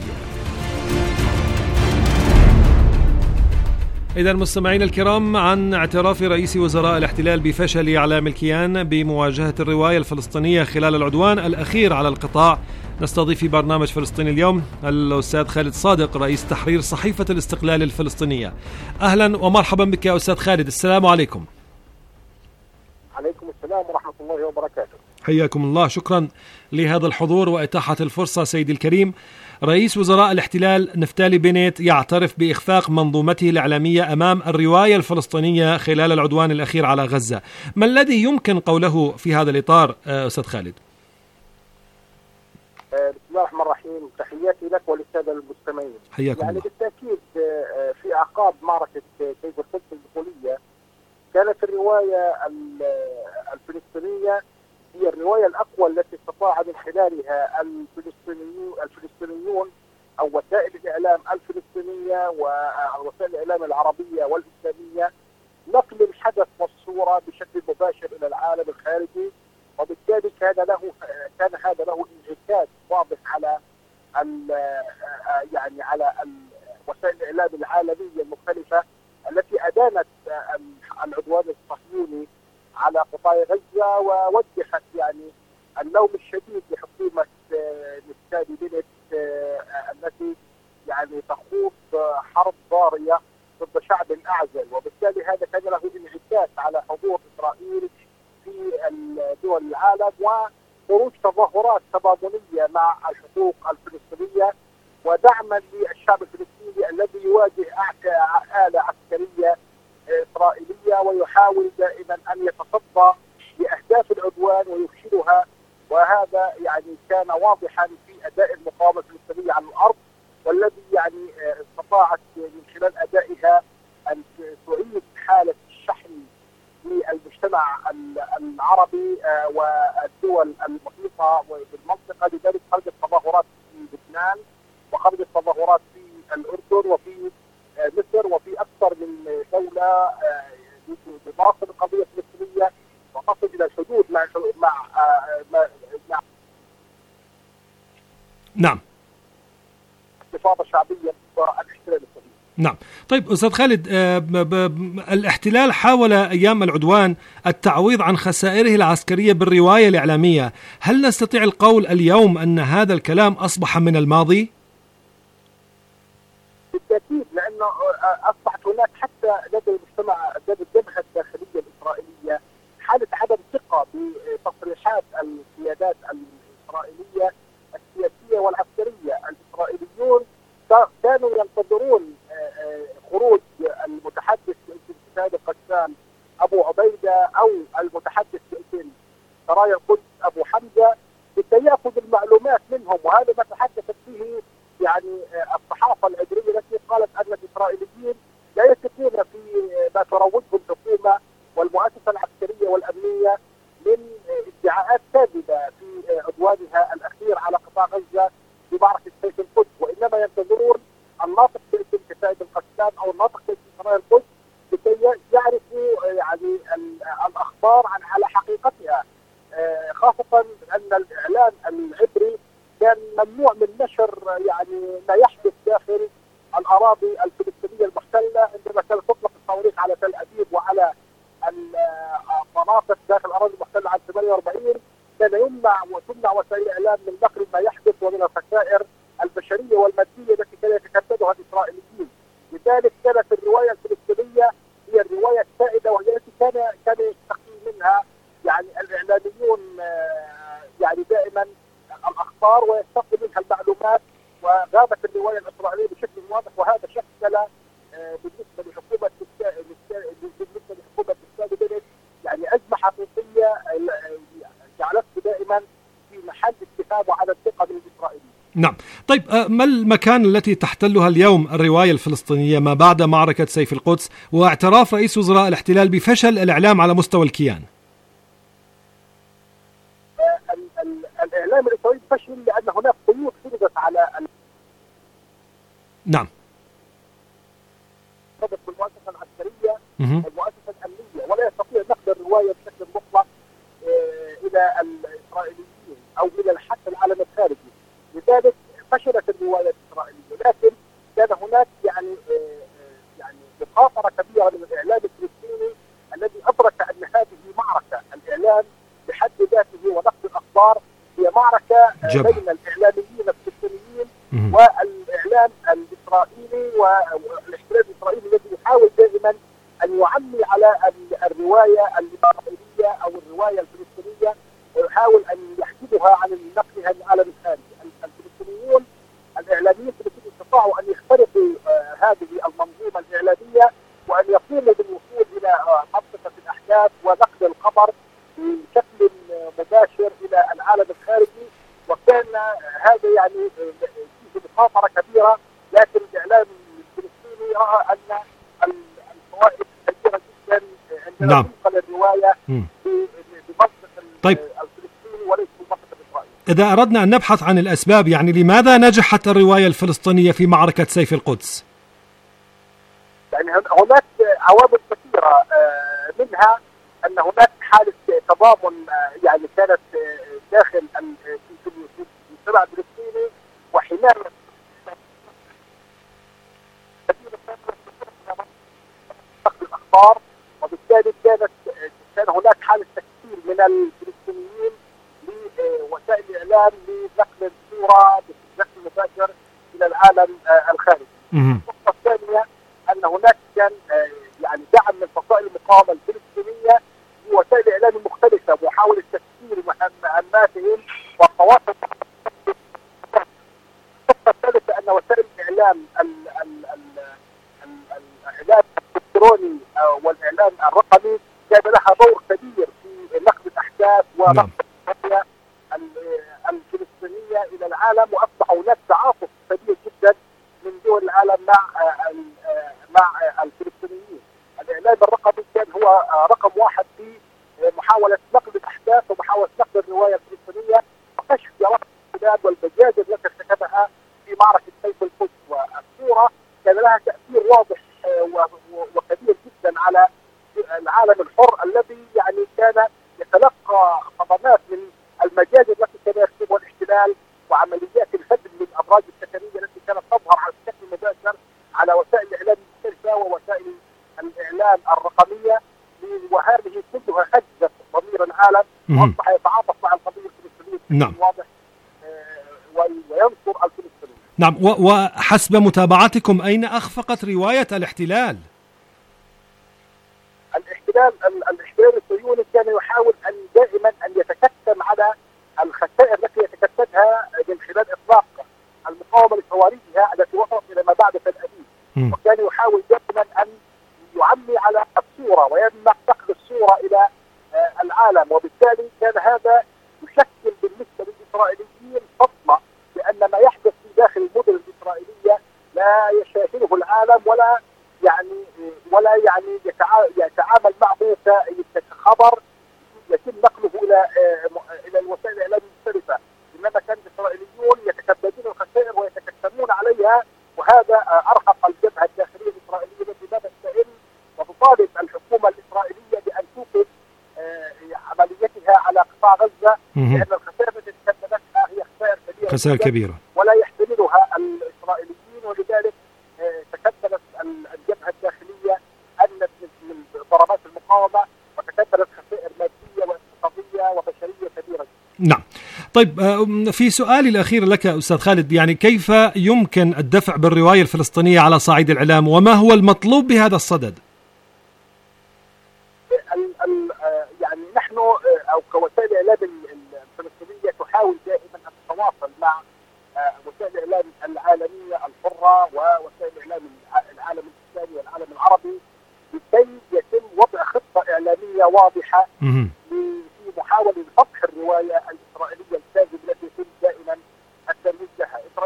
إذا مستمعين الكرام، عن اعتراف رئيس وزراء الاحتلال بفشل إعلام الكيان بمواجهة الرواية الفلسطينية خلال العدوان الأخير على القطاع، نستضيف في برنامج فلسطين اليوم الأستاذ خالد صادق رئيس تحرير صحيفة الاستقلال الفلسطينية. أهلا ومرحبا بك يا أستاذ خالد، السلام عليكم. عليكم السلام ورحمة الله وبركاته. حياكم الله، شكرا لهذا الحضور وإتاحة الفرصة. سيدي الكريم، رئيس وزراء الاحتلال نفتالي بنت يعترف بإخفاق منظومته الإعلامية أمام الرواية الفلسطينية خلال العدوان الأخير على غزة. ما الذي يمكن قوله في هذا الإطار أستاذ خالد؟ بسم الله الرحمن الرحيم، تحياتي لك وللسادة المستمعين. حياكم يعني الله. بالتأكيد في أعقاب معركة سيف القدس الدخولية كانت الرواية الفلسطينية هي الرواية الأقوى التي استطاع من خلالها الفلسطينيون الفلسطينيون أو وسائل الإعلام الفلسطينية ووسائل الإعلام العربية والإسلامية نقل الحدث والصورة بشكل مباشر إلى العالم الخارجي، وبالتالي كان له كان هذا له انعكاس واضح على يعني على وسائل الإعلام العالمية المختلفة التي أدانت العدوان الصهيوني على قطاع غزة ووجهت يعني اللوم الشديد لحكومة نفتالي بنت التي يعني تخوض حرب ضارية ضد شعب أعزل، وبالتالي هذا كان له انعكاس على حضور إسرائيل في دول العالم وخروج تظاهرات تبادلية مع الحقوق الفلسطينية ودعما للشعب الفلسطيني الذي يواجه آلة عسكرية إسرائيلية ويحاول دائما أن يتصدى لأهداف العدوان ويفشلها، وهذا يعني كان واضحا في أداء المقاومة الفلسطينية على الأرض، والذي يعني استطاعت من خلال أدائها أن تعيد حالة الشحن للمجتمع العربي والدول المحيطة بالمنطقة. لذلك خرجت تظاهرات في لبنان وخرجت تظاهرات في الأردن وفي مصر وفي أكثر من دولة بمناصب القضية الفلسطينية وتصل إلى الحدود مع مع مع نعم استفاضة شعبية وراء الاحتلال الصهيوني. نعم. طيب أستاذ خالد، الاحتلال حاول أيام العدوان التعويض عن خسائره العسكرية بالرواية الإعلامية، هل نستطيع القول اليوم أن هذا الكلام أصبح من الماضي؟ بالتأكيد، لأنه أصبحت هناك حتى لدى المجتمع لدى الجبهة الداخلية الإسرائيلية حالة عدم ثقة بتصريحات القيادات الإسرائيلية السياسية والعسكرية. الإسرائيليون كانوا ينتظرون خروج المتحدث باسم سيد القسام أبو عبيدة أو المتحدث باسم سرايا القدس أبو حمزة لكي يأخذ المعلومات منهم، وهذا ما تحدثت به يعني الصحافة العبرية التي قالت أن الإسرائيليين لا يثقون في ما تروجه الحكومة والمؤسسة العسكرية والأمنية من ادعاءات كاذبة في عدوانها الأخير على قطاع غزة في معركة سيف القدس، وإنما ينتظرون الناطق باسم سيد القسام أو الناطق باسم سرايا القدس لكي يعرفوا يعني الأخبار عن على حقيقتها، خاصة أن الإعلام العبري كان ممنوع من نشر يعني ما يحدث داخل الأراضي الفلسطينية المحتلة عندما كانت تطلق الصواريخ على تل أبيب وعلى المناطق داخل الأراضي المحتلة عام ثمانية وأربعين، كان يمنع وتمنع وسائل الإعلام من نقل ما يحدث ومن الخسائر البشرية والمادية التي كان يتكبدها الإسرائيليين. لذلك كانت الرواية الفلسطينية هي الرواية السائدة وهي التي كان كان يستقي منها يعني الإعلاميون يعني دائما الأخبار ويستقي منها المعلومات، وغابت الرواية الإسرائيلية بشكل واضح، وهذا شكل بالنسبة لحكومة بالنسبة لحكومة نفتالي بنت يعني أزمة حقيقية جعلته دائما في محل استفهام وعدم ثقة من الإسرائيليين. نعم. طيب ما المكان التي تحتلها اليوم الرواية الفلسطينية ما بعد معركة سيف القدس واعتراف رئيس وزراء الاحتلال بفشل الإعلام على مستوى الكيان؟ الإعلام الإسرائيلي فشل لأن هناك قيود فرضت على نعم المؤسسة العسكرية والمؤسسة الأمنية، ولا يستطيع نقد الرواية بشكل مطلق إلى الإسرائيليين أو إلى حتى العالم الخارجي. لذلك فشلت الرواية الإسرائيلية، لكن كان هناك يعني يعني مخاطرة كبيرة من الإعلام الفلسطيني الذي أدرك أن هذه معركة الإعلام بحد ذاته ونقد الأخبار هي معركة جب. بين الإعلاميين الفلسطينيين والإعلام الإسرائيلي والاحتلال الإسرائيلي الذي يحاول دائما أن يعمي على الرواية الإسرائيلية أو الرواية الفلسطينية ويحاول أن يحجبها عن نقلها للعالم الخارجي. الفلسطينيون الإعلاميين الفلسطينيين استطاعوا أن يخترقوا هذه المنظومة الإعلامية وأن يقوموا بالوصول إلى منطقة الأحداث ونقل الخبر بشكل مباشر إلى العالم الخارجي، وكان هذا يعني فيه مخاطرة كبيرة، لكن الإعلام الفلسطيني رأى أن الفوائد كبيرة جدا عندما نعم. تنقل الرواية بمنطقة طيب. الفلسطيني وليس بمنطقة إسرائيل. إذا أردنا أن نبحث عن الأسباب، يعني لماذا نجحت الرواية الفلسطينية في معركة سيف القدس؟ يعني هناك عوامل كثيرة، منها أن هناك حالة تضامن يعني كانت داخل المجتمع الفلسطيني وحماية الأخبار، وبالتالي كانت كان هناك حالة تكثير من الفلسطينيين لوسائل الإعلام لنقل الصورة بشكل مباشر إلى العالم الخارجي. النقطة الثانية أن هناك كان يعني دعم من فصائل المقاومة الفلسطينية لوسائل الإعلام المختلفة ومحاولة تكثير مهماتهم والتواصل. النقطة الثالثة أن وسائل الإعلام الإعلام الإلكتروني والإعلام الرقمي كان لها دور كبير في نقل الأحداث ونقل الرؤية الفلسطينية إلى العالم، وأصبح هناك تعاطف كبير جدا من دول العالم مع مع الفلسطينيين. الإعلام الرقمي كان هو رقم واحد في محاولة نقل الأحداث ومحاولة نقل الرواية الفلسطينية وكشف جرائم الاحتلال والمجازر التي ارتكبها في معركة سيف القدس. والصورة كان لها تأثير واضح وكبير جدا على العالم الحر الذي يعني كان يتلقى صدمات من المجازر التي كان يرتكبها الاحتلال وعمليات الهدم للأبراج السكنية التي كانت تظهر على بشكل مباشر على وسائل الإعلام المختلفة ووسائل الإعلام الرقمية، وهذه كلها هزت ضمير العالم واصبح يتعاطف مع القضية الفلسطينية نعم. واضح وينصر الفلسطينيين. نعم. وحسب متابعتكم أين أخفقت رواية الاحتلال؟ الاحتلال الاحتلال الصهيوني كان يحاول أن دائما أن يتكتم على الخسائر التي يتكتبها من خلال إطلاق المقاومة لصواريخها التي وصلت إلى ما بعد تل أبيب، وكان يحاول دائما أن يعمي على الصورة ويمنع نقل الصورة إلى العالم، وبالتالي كان هذا يشكل بالنسبة للإسرائيليين صدمة، لأن ما يحدث في داخل المدن الإسرائيلية لا يشاهده العالم ولا يعني ولا يعني يتعامل معه كخبر يتم نقله إلى إلى الوسائل الإعلام المختلفة، إنما كان الإسرائيليون يتكبدون الخسائر ويتكتمون عليها، وهذا أرهق الجبهة الداخلية الإسرائيلية التي بدأت تئن وتطالب الحكومة الإسرائيلية بأن توقف عمليتها على قطاع غزة، لأن الخسائر التي تكبدتها هي خسائر كبيرة خسائر كبيرة ولا يحتملها الإسرائيليين، ولذلك تكبدت الجبهة الداخلية أن من ضربات المقاومة وتكبدت خسائر مادية واقتصادية وبشرية كبيرة. نعم. طيب في سؤالي الأخير لك أستاذ خالد، يعني كيف يمكن الدفع بالرواية الفلسطينية على صعيد الإعلام وما هو المطلوب بهذا الصدد؟ يعني نحن أو كوسائل الإعلام الفلسطينية تحاول دائما أن تتواصل مع وسائل الإعلام العالمية الحرة ووسائل الإعلام العالم الإسلامي والعالم العربي لكي يتم وضع خطة إعلامية واضحة في محاولة لفتح الرواية الإسرائيلية الكاذبة التي يتم دائما الترويج لها.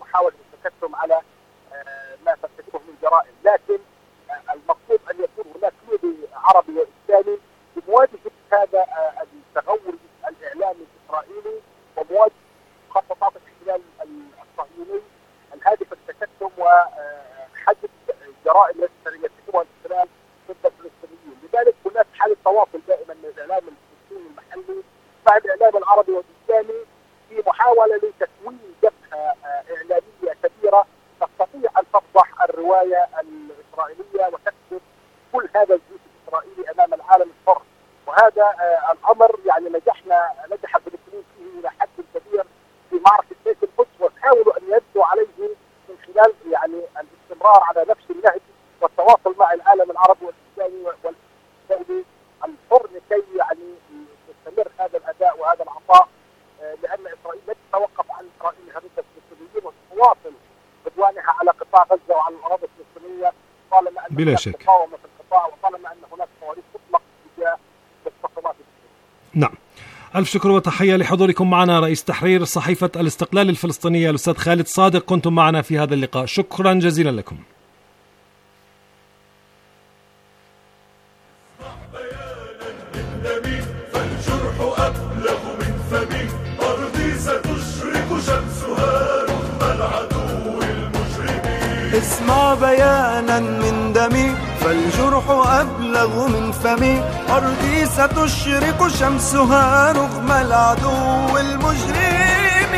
محاولة التكتم على ما ترتكبه من جرائم، لكن المطلوب أن يكون هناك لوبي عربي وإسلامي بمواجهة هذا التغول الإعلامي الإسرائيلي ومواجهة مخططات الاحتلال الصهيوني الهادف التكتم وحجم الجرائم التي يرتكبها الاحتلال ضد الفلسطينيين. لذلك هناك حالة تواصل دائما من الإعلام الفلسطيني المحلي مع الإعلام العربي والإسلامي في محاولة لتكوين جبهة إعلامية كبيرة تستطيع أن تفضح الرواية الإسرائيلية وتكسب كل هذا الجيش الإسرائيلي أمام العالم الحر. وهذا آه الأمر يعني نجحنا نجح الفلسطينيين فيه إلى حد كبير في معركة بيت القدس، وحاولوا أن يبدوا عليه من خلال يعني الاستمرار على نفس النهج والتواصل مع العالم العربي والإسلامي والدولي الحر لكي يعني يستمر هذا الأداء وهذا العطاء، آه لأن إسرائيل لا تتوقف عن إسرائيلها ضد الفلسطينيين وتواصل عدوانها على قطاع غزة وعلى الأراضي الفلسطينية طالما أن بلا شك مقاومة في القطاع وطالما أن هناك صواريخ تطلق تجاه مستوطنات الفلسطينيين. نعم، ألف شكر وتحية لحضوركم معنا رئيس تحرير صحيفة الاستقلال الفلسطينية الأستاذ خالد صادق، كنتم معنا في هذا اللقاء، شكرا جزيلا لكم. اسمع بيانا من دمي فالجرح أبلغ من فمي، أرضي ستشرق شمسها رغم العدو المجرم.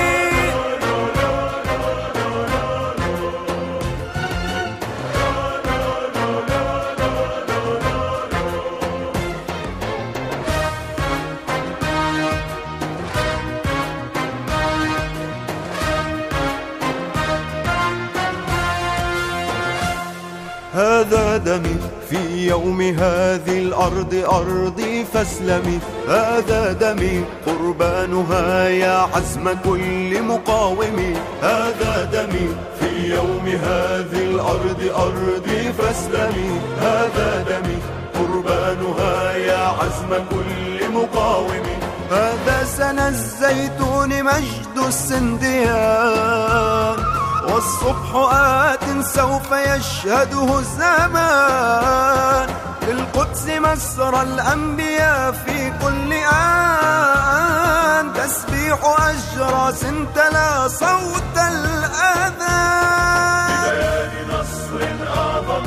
هذا دمي في يوم هذه الأرض أرضي فاسلمي، هذا دمي قربانها يا عزم كل مقاوم، هذا دمي في يوم هذه الأرض أرضي فاسلمي، هذا دمي قربانها يا عزم كل مقاوم. هذا سنى الزيتون مجد السنديان، والصبح آت سوف يشهده الزمان، للقدس مسرى الأنبياء في كل آن، تسبيح أجراس تلا صوت الأذان ببيان نصر أعظم.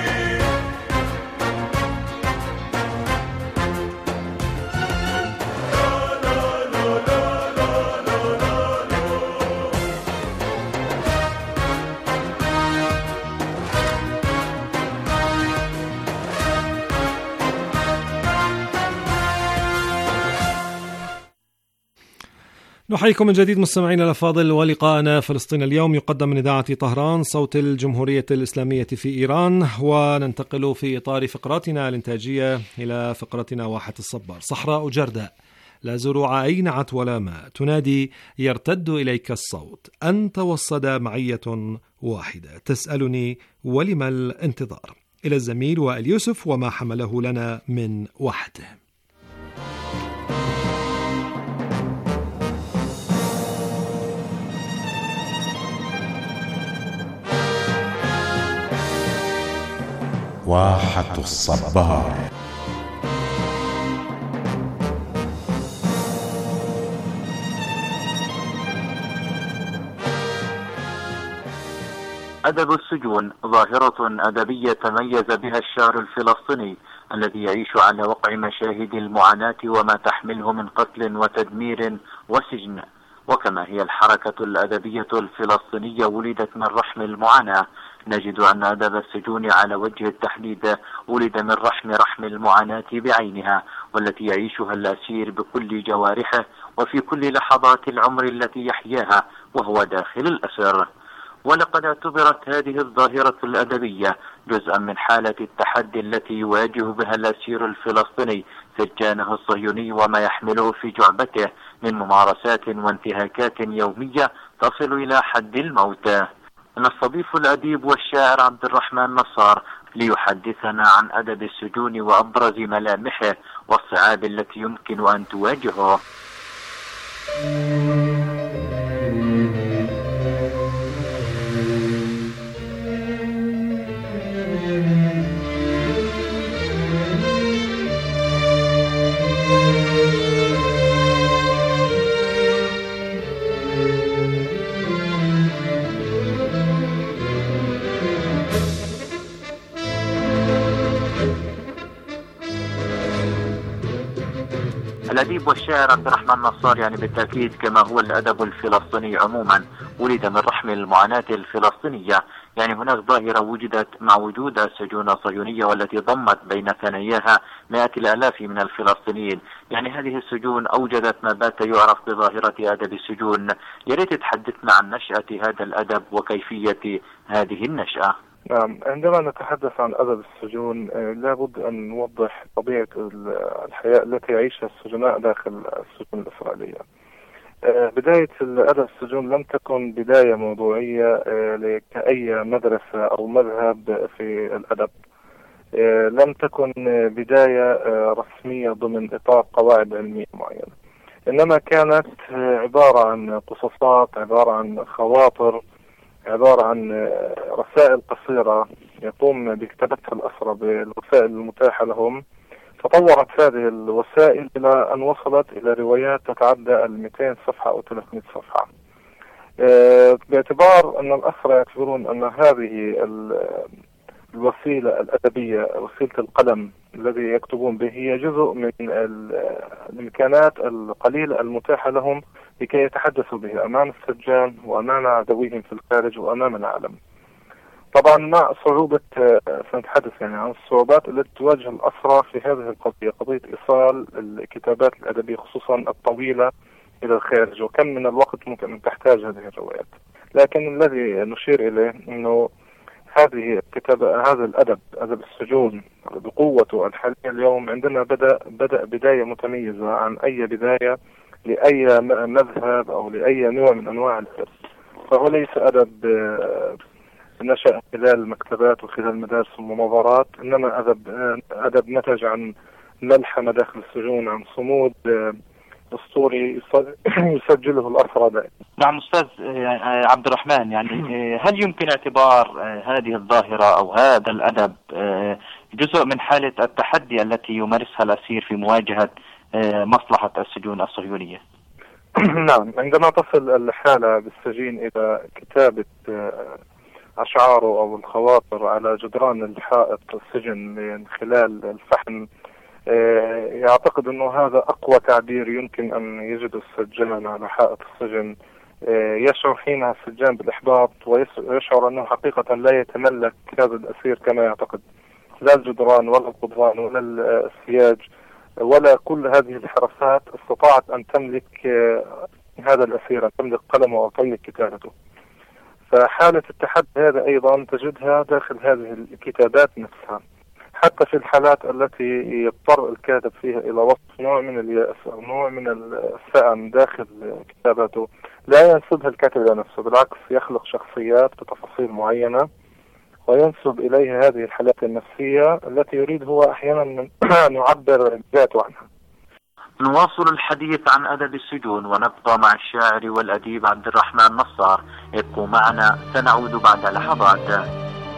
نحييكم من جديد مستمعينا الأفاضل، ولقاءنا فلسطين اليوم يقدم من إذاعة طهران صوت الجمهورية الإسلامية في إيران، وننتقل في إطار فقراتنا الإنتاجية إلى فقرتنا واحة الصبار. صحراء جرداء لا زروع أينعت ولا ماء، تنادي يرتد إليك الصوت، أنت والصدى معية واحدة، تسألني ولما الانتظار. إلى الزميل وائل يوسف وما حمله لنا من وحده. واحة الصبار. أدب السجون ظاهرة أدبية تميز بها الشعر الفلسطيني الذي يعيش على وقع مشاهد المعاناة وما تحمله من قتل وتدمير وسجن. وكما هي الحركة الأدبية الفلسطينية ولدت من رحم المعاناة، نجد أن أدب السجون على وجه التحديد ولد من رحم رحم المعاناة بعينها، والتي يعيشها الأسير بكل جوارحه وفي كل لحظات العمر التي يحياها وهو داخل الأسر. ولقد اعتبرت هذه الظاهرة الأدبية جزءا من حالة التحدي التي يواجه بها الأسير الفلسطيني سجانه الصهيوني وما يحمله في جعبته من ممارسات وانتهاكات يومية تصل إلى حد الموت. نستضيف الأديب والشاعر عبد الرحمن نصار ليحدثنا عن أدب السجون وأبرز ملامحه والصعاب التي يمكن أن تواجهه. الأديب والشاعر عبد الرحمن نصار يعني بالتأكيد كما هو الأدب الفلسطيني عموما ولد من رحم المعاناة الفلسطينية. يعني هناك ظاهرة وجدت مع وجود السجون الصهيونية والتي ضمت بين ثناياها مئات الآلاف من الفلسطينيين. يعني هذه السجون أوجدت ما بات يعرف بظاهرة أدب السجون. يا ريت تحدثنا عن نشأة هذا الأدب وكيفية هذه النشأة. نعم، عندما نتحدث عن أدب السجون لابد أن نوضح طبيعة الحياة التي يعيشها السجناء داخل السجون الإسرائيلية. بداية أدب السجون لم تكن بداية موضوعية كأي مدرسة أو مذهب في الأدب. لم تكن بداية رسمية ضمن إطار قواعد علمية معينة، إنما كانت عبارة عن قصصات، عبارة عن خواطر، عبارة عن رسائل قصيرة يقوم بكتابتها الأسرى بالوسائل المتاحة لهم. تطورت هذه الوسائل إلى أن وصلت إلى روايات تتعدى المئتين صفحة أو ثلاثمئة صفحة. باعتبار أن الأسرى يعتبرون أن هذه الوسيلة الأدبية، وسيلة القلم الذي يكتبون به، هي جزء من الإمكانات القليلة المتاحة لهم لكي يتحدثوا به أمام السجان وأمام عدوهم في الخارج وأمام العالم. طبعا مع صعوبة، سنتحدث يعني عن الصعوبات التي تواجه الأسرى في هذه القضية، قضية إيصال الكتابات الأدبية خصوصا الطويلة إلى الخارج، وكم من الوقت ممكن أن تحتاج هذه الروايات. لكن الذي نشير إليه أنه هذه الكتابة، هذا الأدب، أدب السجون بقوته الحالية اليوم عندنا بدأ بدأ بداية متميزة عن أي بداية لأي مذهب أو لأي نوع من أنواع الأدب. فهو ليس أدب نشأ خلال المكتبات وخلال المدارس والمناظرات، إنما أدب أدب نتج عن ملحمة داخل السجون، عن صمود أسطوري يسجله الأسرى دائما. نعم أستاذ عبد الرحمن، يعني هل يمكن اعتبار هذه الظاهرة أو هذا الأدب جزء من حالة التحدي التي يمارسها الأسير في مواجهة مصلحة السجون الصهيونية؟ نعم، عندما تصل الحالة بالسجين إلى كتابة أشعاره أو الخواطر على جدران الحائط السجن من خلال الفحم، يعتقد أنه هذا أقوى تعبير يمكن أن يجد السجان على حائط السجن. يشعر حينها السجان بالإحباط ويشعر أنه حقيقة لا يتملك هذا الأسير كما يعتقد، لا الجدران ولا القضبان ولا السياج ولا كل هذه الحراسات استطاعت أن تملك هذا الأسير، أن تملك قلمه أو تملك كتابته. فحالة التحدي هذا أيضا تجدها داخل هذه الكتابات نفسها، حتى في الحالات التي يضطر الكاتب فيها إلى وصف نوع من اليأس أو نوع من السأم داخل كتاباته، لا ينسبها الكاتب إلى نفسه، بالعكس يخلق شخصيات بتفاصيل معينة وينسب إليها هذه الحالات النفسية التي يريد هو أحيانا أن يعبر ذاته عنها. نواصل الحديث عن أدب السجون ونبقى مع الشاعر والأديب عبد الرحمن نصار. ابقوا معنا، سنعود بعد لحظات.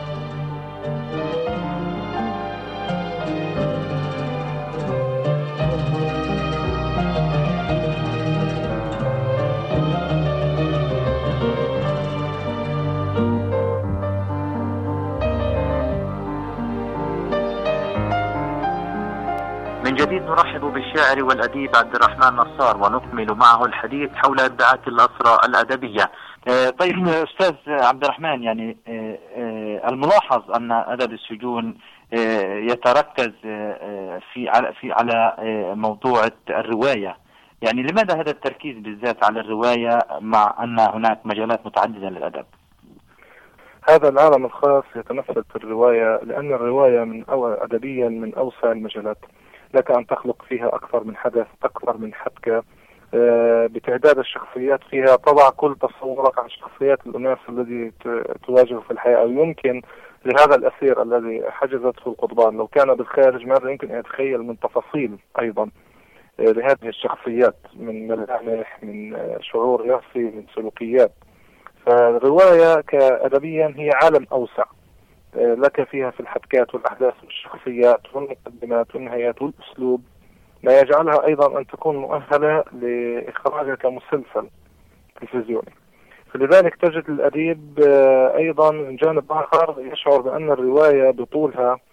من جديد نرحب بالشاعر والأديب عبد الرحمن نصار ونكمل معه الحديث حول إبداعات الأسرى الأدبية. طيب أستاذ عبد الرحمن، يعني الملاحظ أن أدب السجون يتركز في على في على موضوع الرواية، يعني لماذا هذا التركيز بالذات على الرواية مع أن هناك مجالات متعددة للأدب؟ هذا العالم الخاص يتمثل في الرواية، لأن الرواية من أو أدبيا من أوسع المجالات، لك أن تخلق فيها أكثر من حدث، أكثر من حبكة، بتعداد الشخصيات فيها، طبع كل تصورك عن شخصيات الأناس الذي تواجهه في الحياة. أو يمكن لهذا الأسير الذي حجزته القضبان لو كان بالخارج ماذا يمكن أن يتخيل من تفاصيل أيضا لهذه الشخصيات، من ملامح، من شعور نفسي، من سلوكيات. فالرواية كأدبيا هي عالم أوسع، لك فيها في الحبكات والأحداث والشخصيات والمقدمات والنهايات والأسلوب ما يجعلها أيضا أن تكون مؤهلة لإخراجها كمسلسل تلفزيوني. فلذلك تجد الأديب أيضا من جانب آخر يشعر بأن الرواية بطولها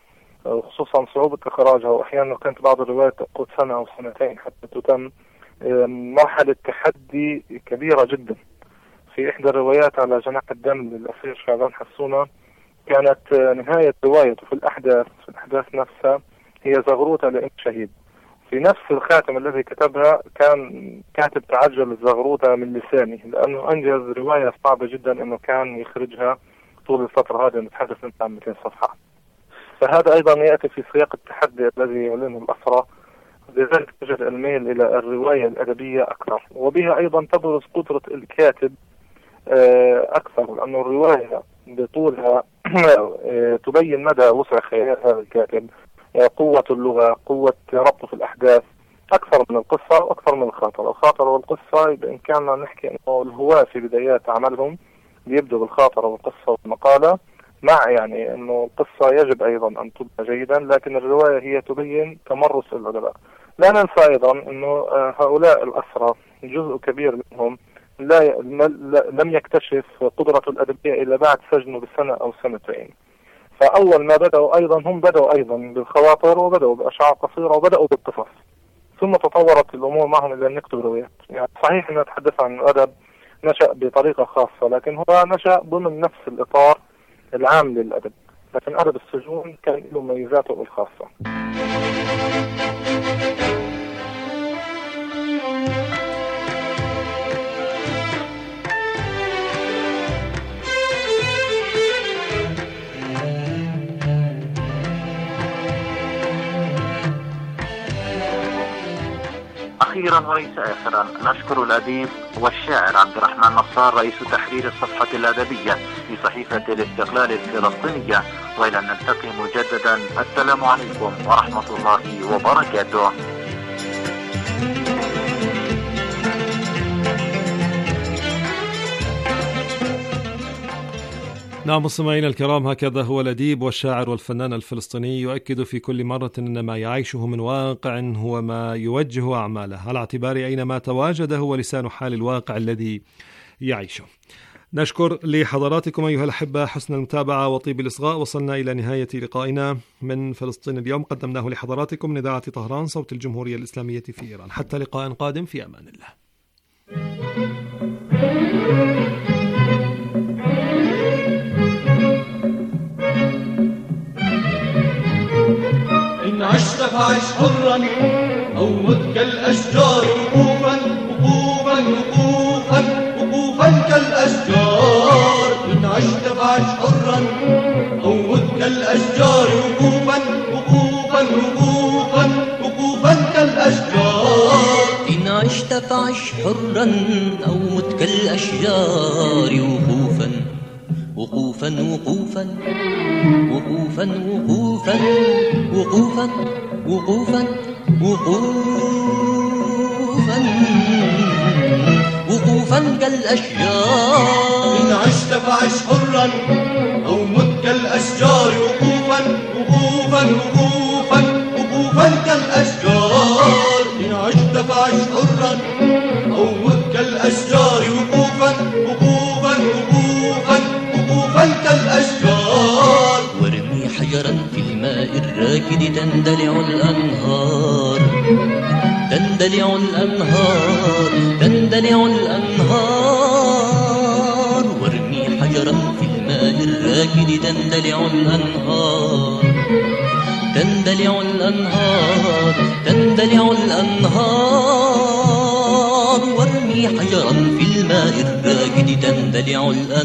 وخصوصا صعوبة إخراجها، وأحيانا كانت بعض الروايات تأخذ سنة أو سنتين حتى تتم. مرحلة تحدي كبيرة جدا. في إحدى الروايات على جناح الدم للأسير شعبان حسونة كانت نهاية روايته في الأحداث في الأحداث نفسها هي زغروطة لأم شهيد. في نفس الخاتم الذي كتبها كان كاتب تعجل الزغروطة من لسانه، لأنه أنجز رواية صعبة جدا أنه كان يخرجها طول الفترة هذه، نتحدث عن مئتين صفحة. فهذا أيضا يأتي في سياق التحدي الذي يعلنه الأسرى، لذلك تجد الميل إلى الرواية الأدبية أكثر، وبها أيضا تبرز قدرة الكاتب أكثر، لأن الرواية بطولها تبين مدى وسع خيال هذا الكاتب، قوة اللغة، قوة ربطه في الأحداث أكثر من القصة وأكثر من الخاطر. الخاطر والقصة بإمكاننا نحكي أنه الهواة في بدايات عملهم بيبدأ بالخاطر والقصة والمقالة، مع يعني أنه القصة يجب أيضا أن تبنى جيدا، لكن الرواية هي تبين تمرس الأدباء. لا ننسى أيضا أنه هؤلاء الأسرى جزء كبير منهم لا لم يكتشف قدرة الأدبية إلا بعد سجنه بسنة أو سنتين. فأول ما بدأوا أيضا هم بدأوا أيضا بالخواطر، وبدأوا بأشعار قصيرة، وبدأوا بالقصص، ثم تطورت الأمور معهم إلى أن نكتب روايات. يعني صحيح أن نتحدث عن الأدب نشأ بطريقة خاصة، لكن هو نشأ ضمن نفس الإطار العام للأدب، لكن أدب السجون كان له ميزاته الخاصة. أخيرا وليس آخرا، نشكر الأديب والشاعر عبد الرحمن نصار رئيس تحرير الصفحة الأدبية في صحيفة الاستقلال الفلسطينية، وإلى أن نلتقي مجددا، السلام عليكم ورحمة الله وبركاته. نعم مستمعينا الكرام، هكذا هو الأديب والشاعر والفنان الفلسطيني يؤكد في كل مرة أن ما يعيشه من واقع هو ما يوجه أعماله، على اعتبار أينما تواجد هو لسان حال الواقع الذي يعيشه. نشكر لحضراتكم أيها الأحبة حسن المتابعة وطيب الإصغاء. وصلنا إلى نهاية لقائنا من فلسطين اليوم، قدمناه لحضراتكم من إذاعة طهران صوت الجمهورية الإسلامية في إيران. حتى لقاء قادم، في أمان الله. إن عشت فعش حرا أو مت كالأشجار، وقوفا وقوفا وقوفا وقوفا كالأشجار. إن عشت فعش حرا أو مت كالأشجار، وقوفا وقوفا وقوفا وقوفا كالأشجار. إن عشت فعش حرا أو مت كالأشجار، وقوفا وقوفا وقوفا وقوفا وقوفا وقوفا وقوفا وقوفا وقوفا كالأشجار. إن عشت فعش حرا أو مت كالأشجار، وقوفا وقوفا وقوفا وقوفا كالأشجار. إن عشت فعش حرا أو مت كالأشجار، وقوفا وقوفا وقوفا وقوفا كالأشجار. وارمي حجرا في الماء الراكد تندلع الأنهار، تندلع الأنهار، تندلع الأنهار. وارمي حجرا في الماء الراكد تندلع الأنهار، تندلع الأنهار، تندلع الأنهار. وارمي حجرا في الماء الراكد تندلع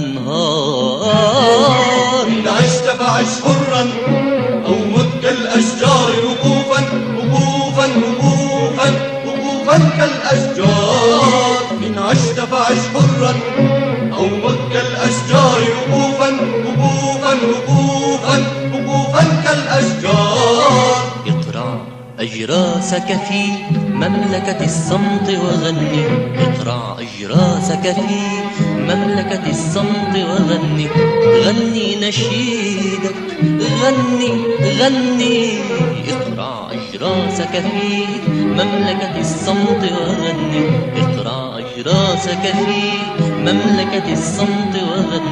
الأنهار. إن عشت فعش حرا أو مت كالأشجار، وقوفا وقوفا وقوفا وقوفا كالأشجار. إن عشت فعش حرا أو مت كالأشجار، وقوفا وقوفا وقوفا وقوفا كالأشجار. اقرع أجراسك في مملكة الصمت وغني، اقرع أجراسك في مملكة الصمت وغني. غني نشيدك، غني غني. اقرع أجراسك في مملكة الصمت وغني، اقرع أجراسك في مملكة الصمت وغني.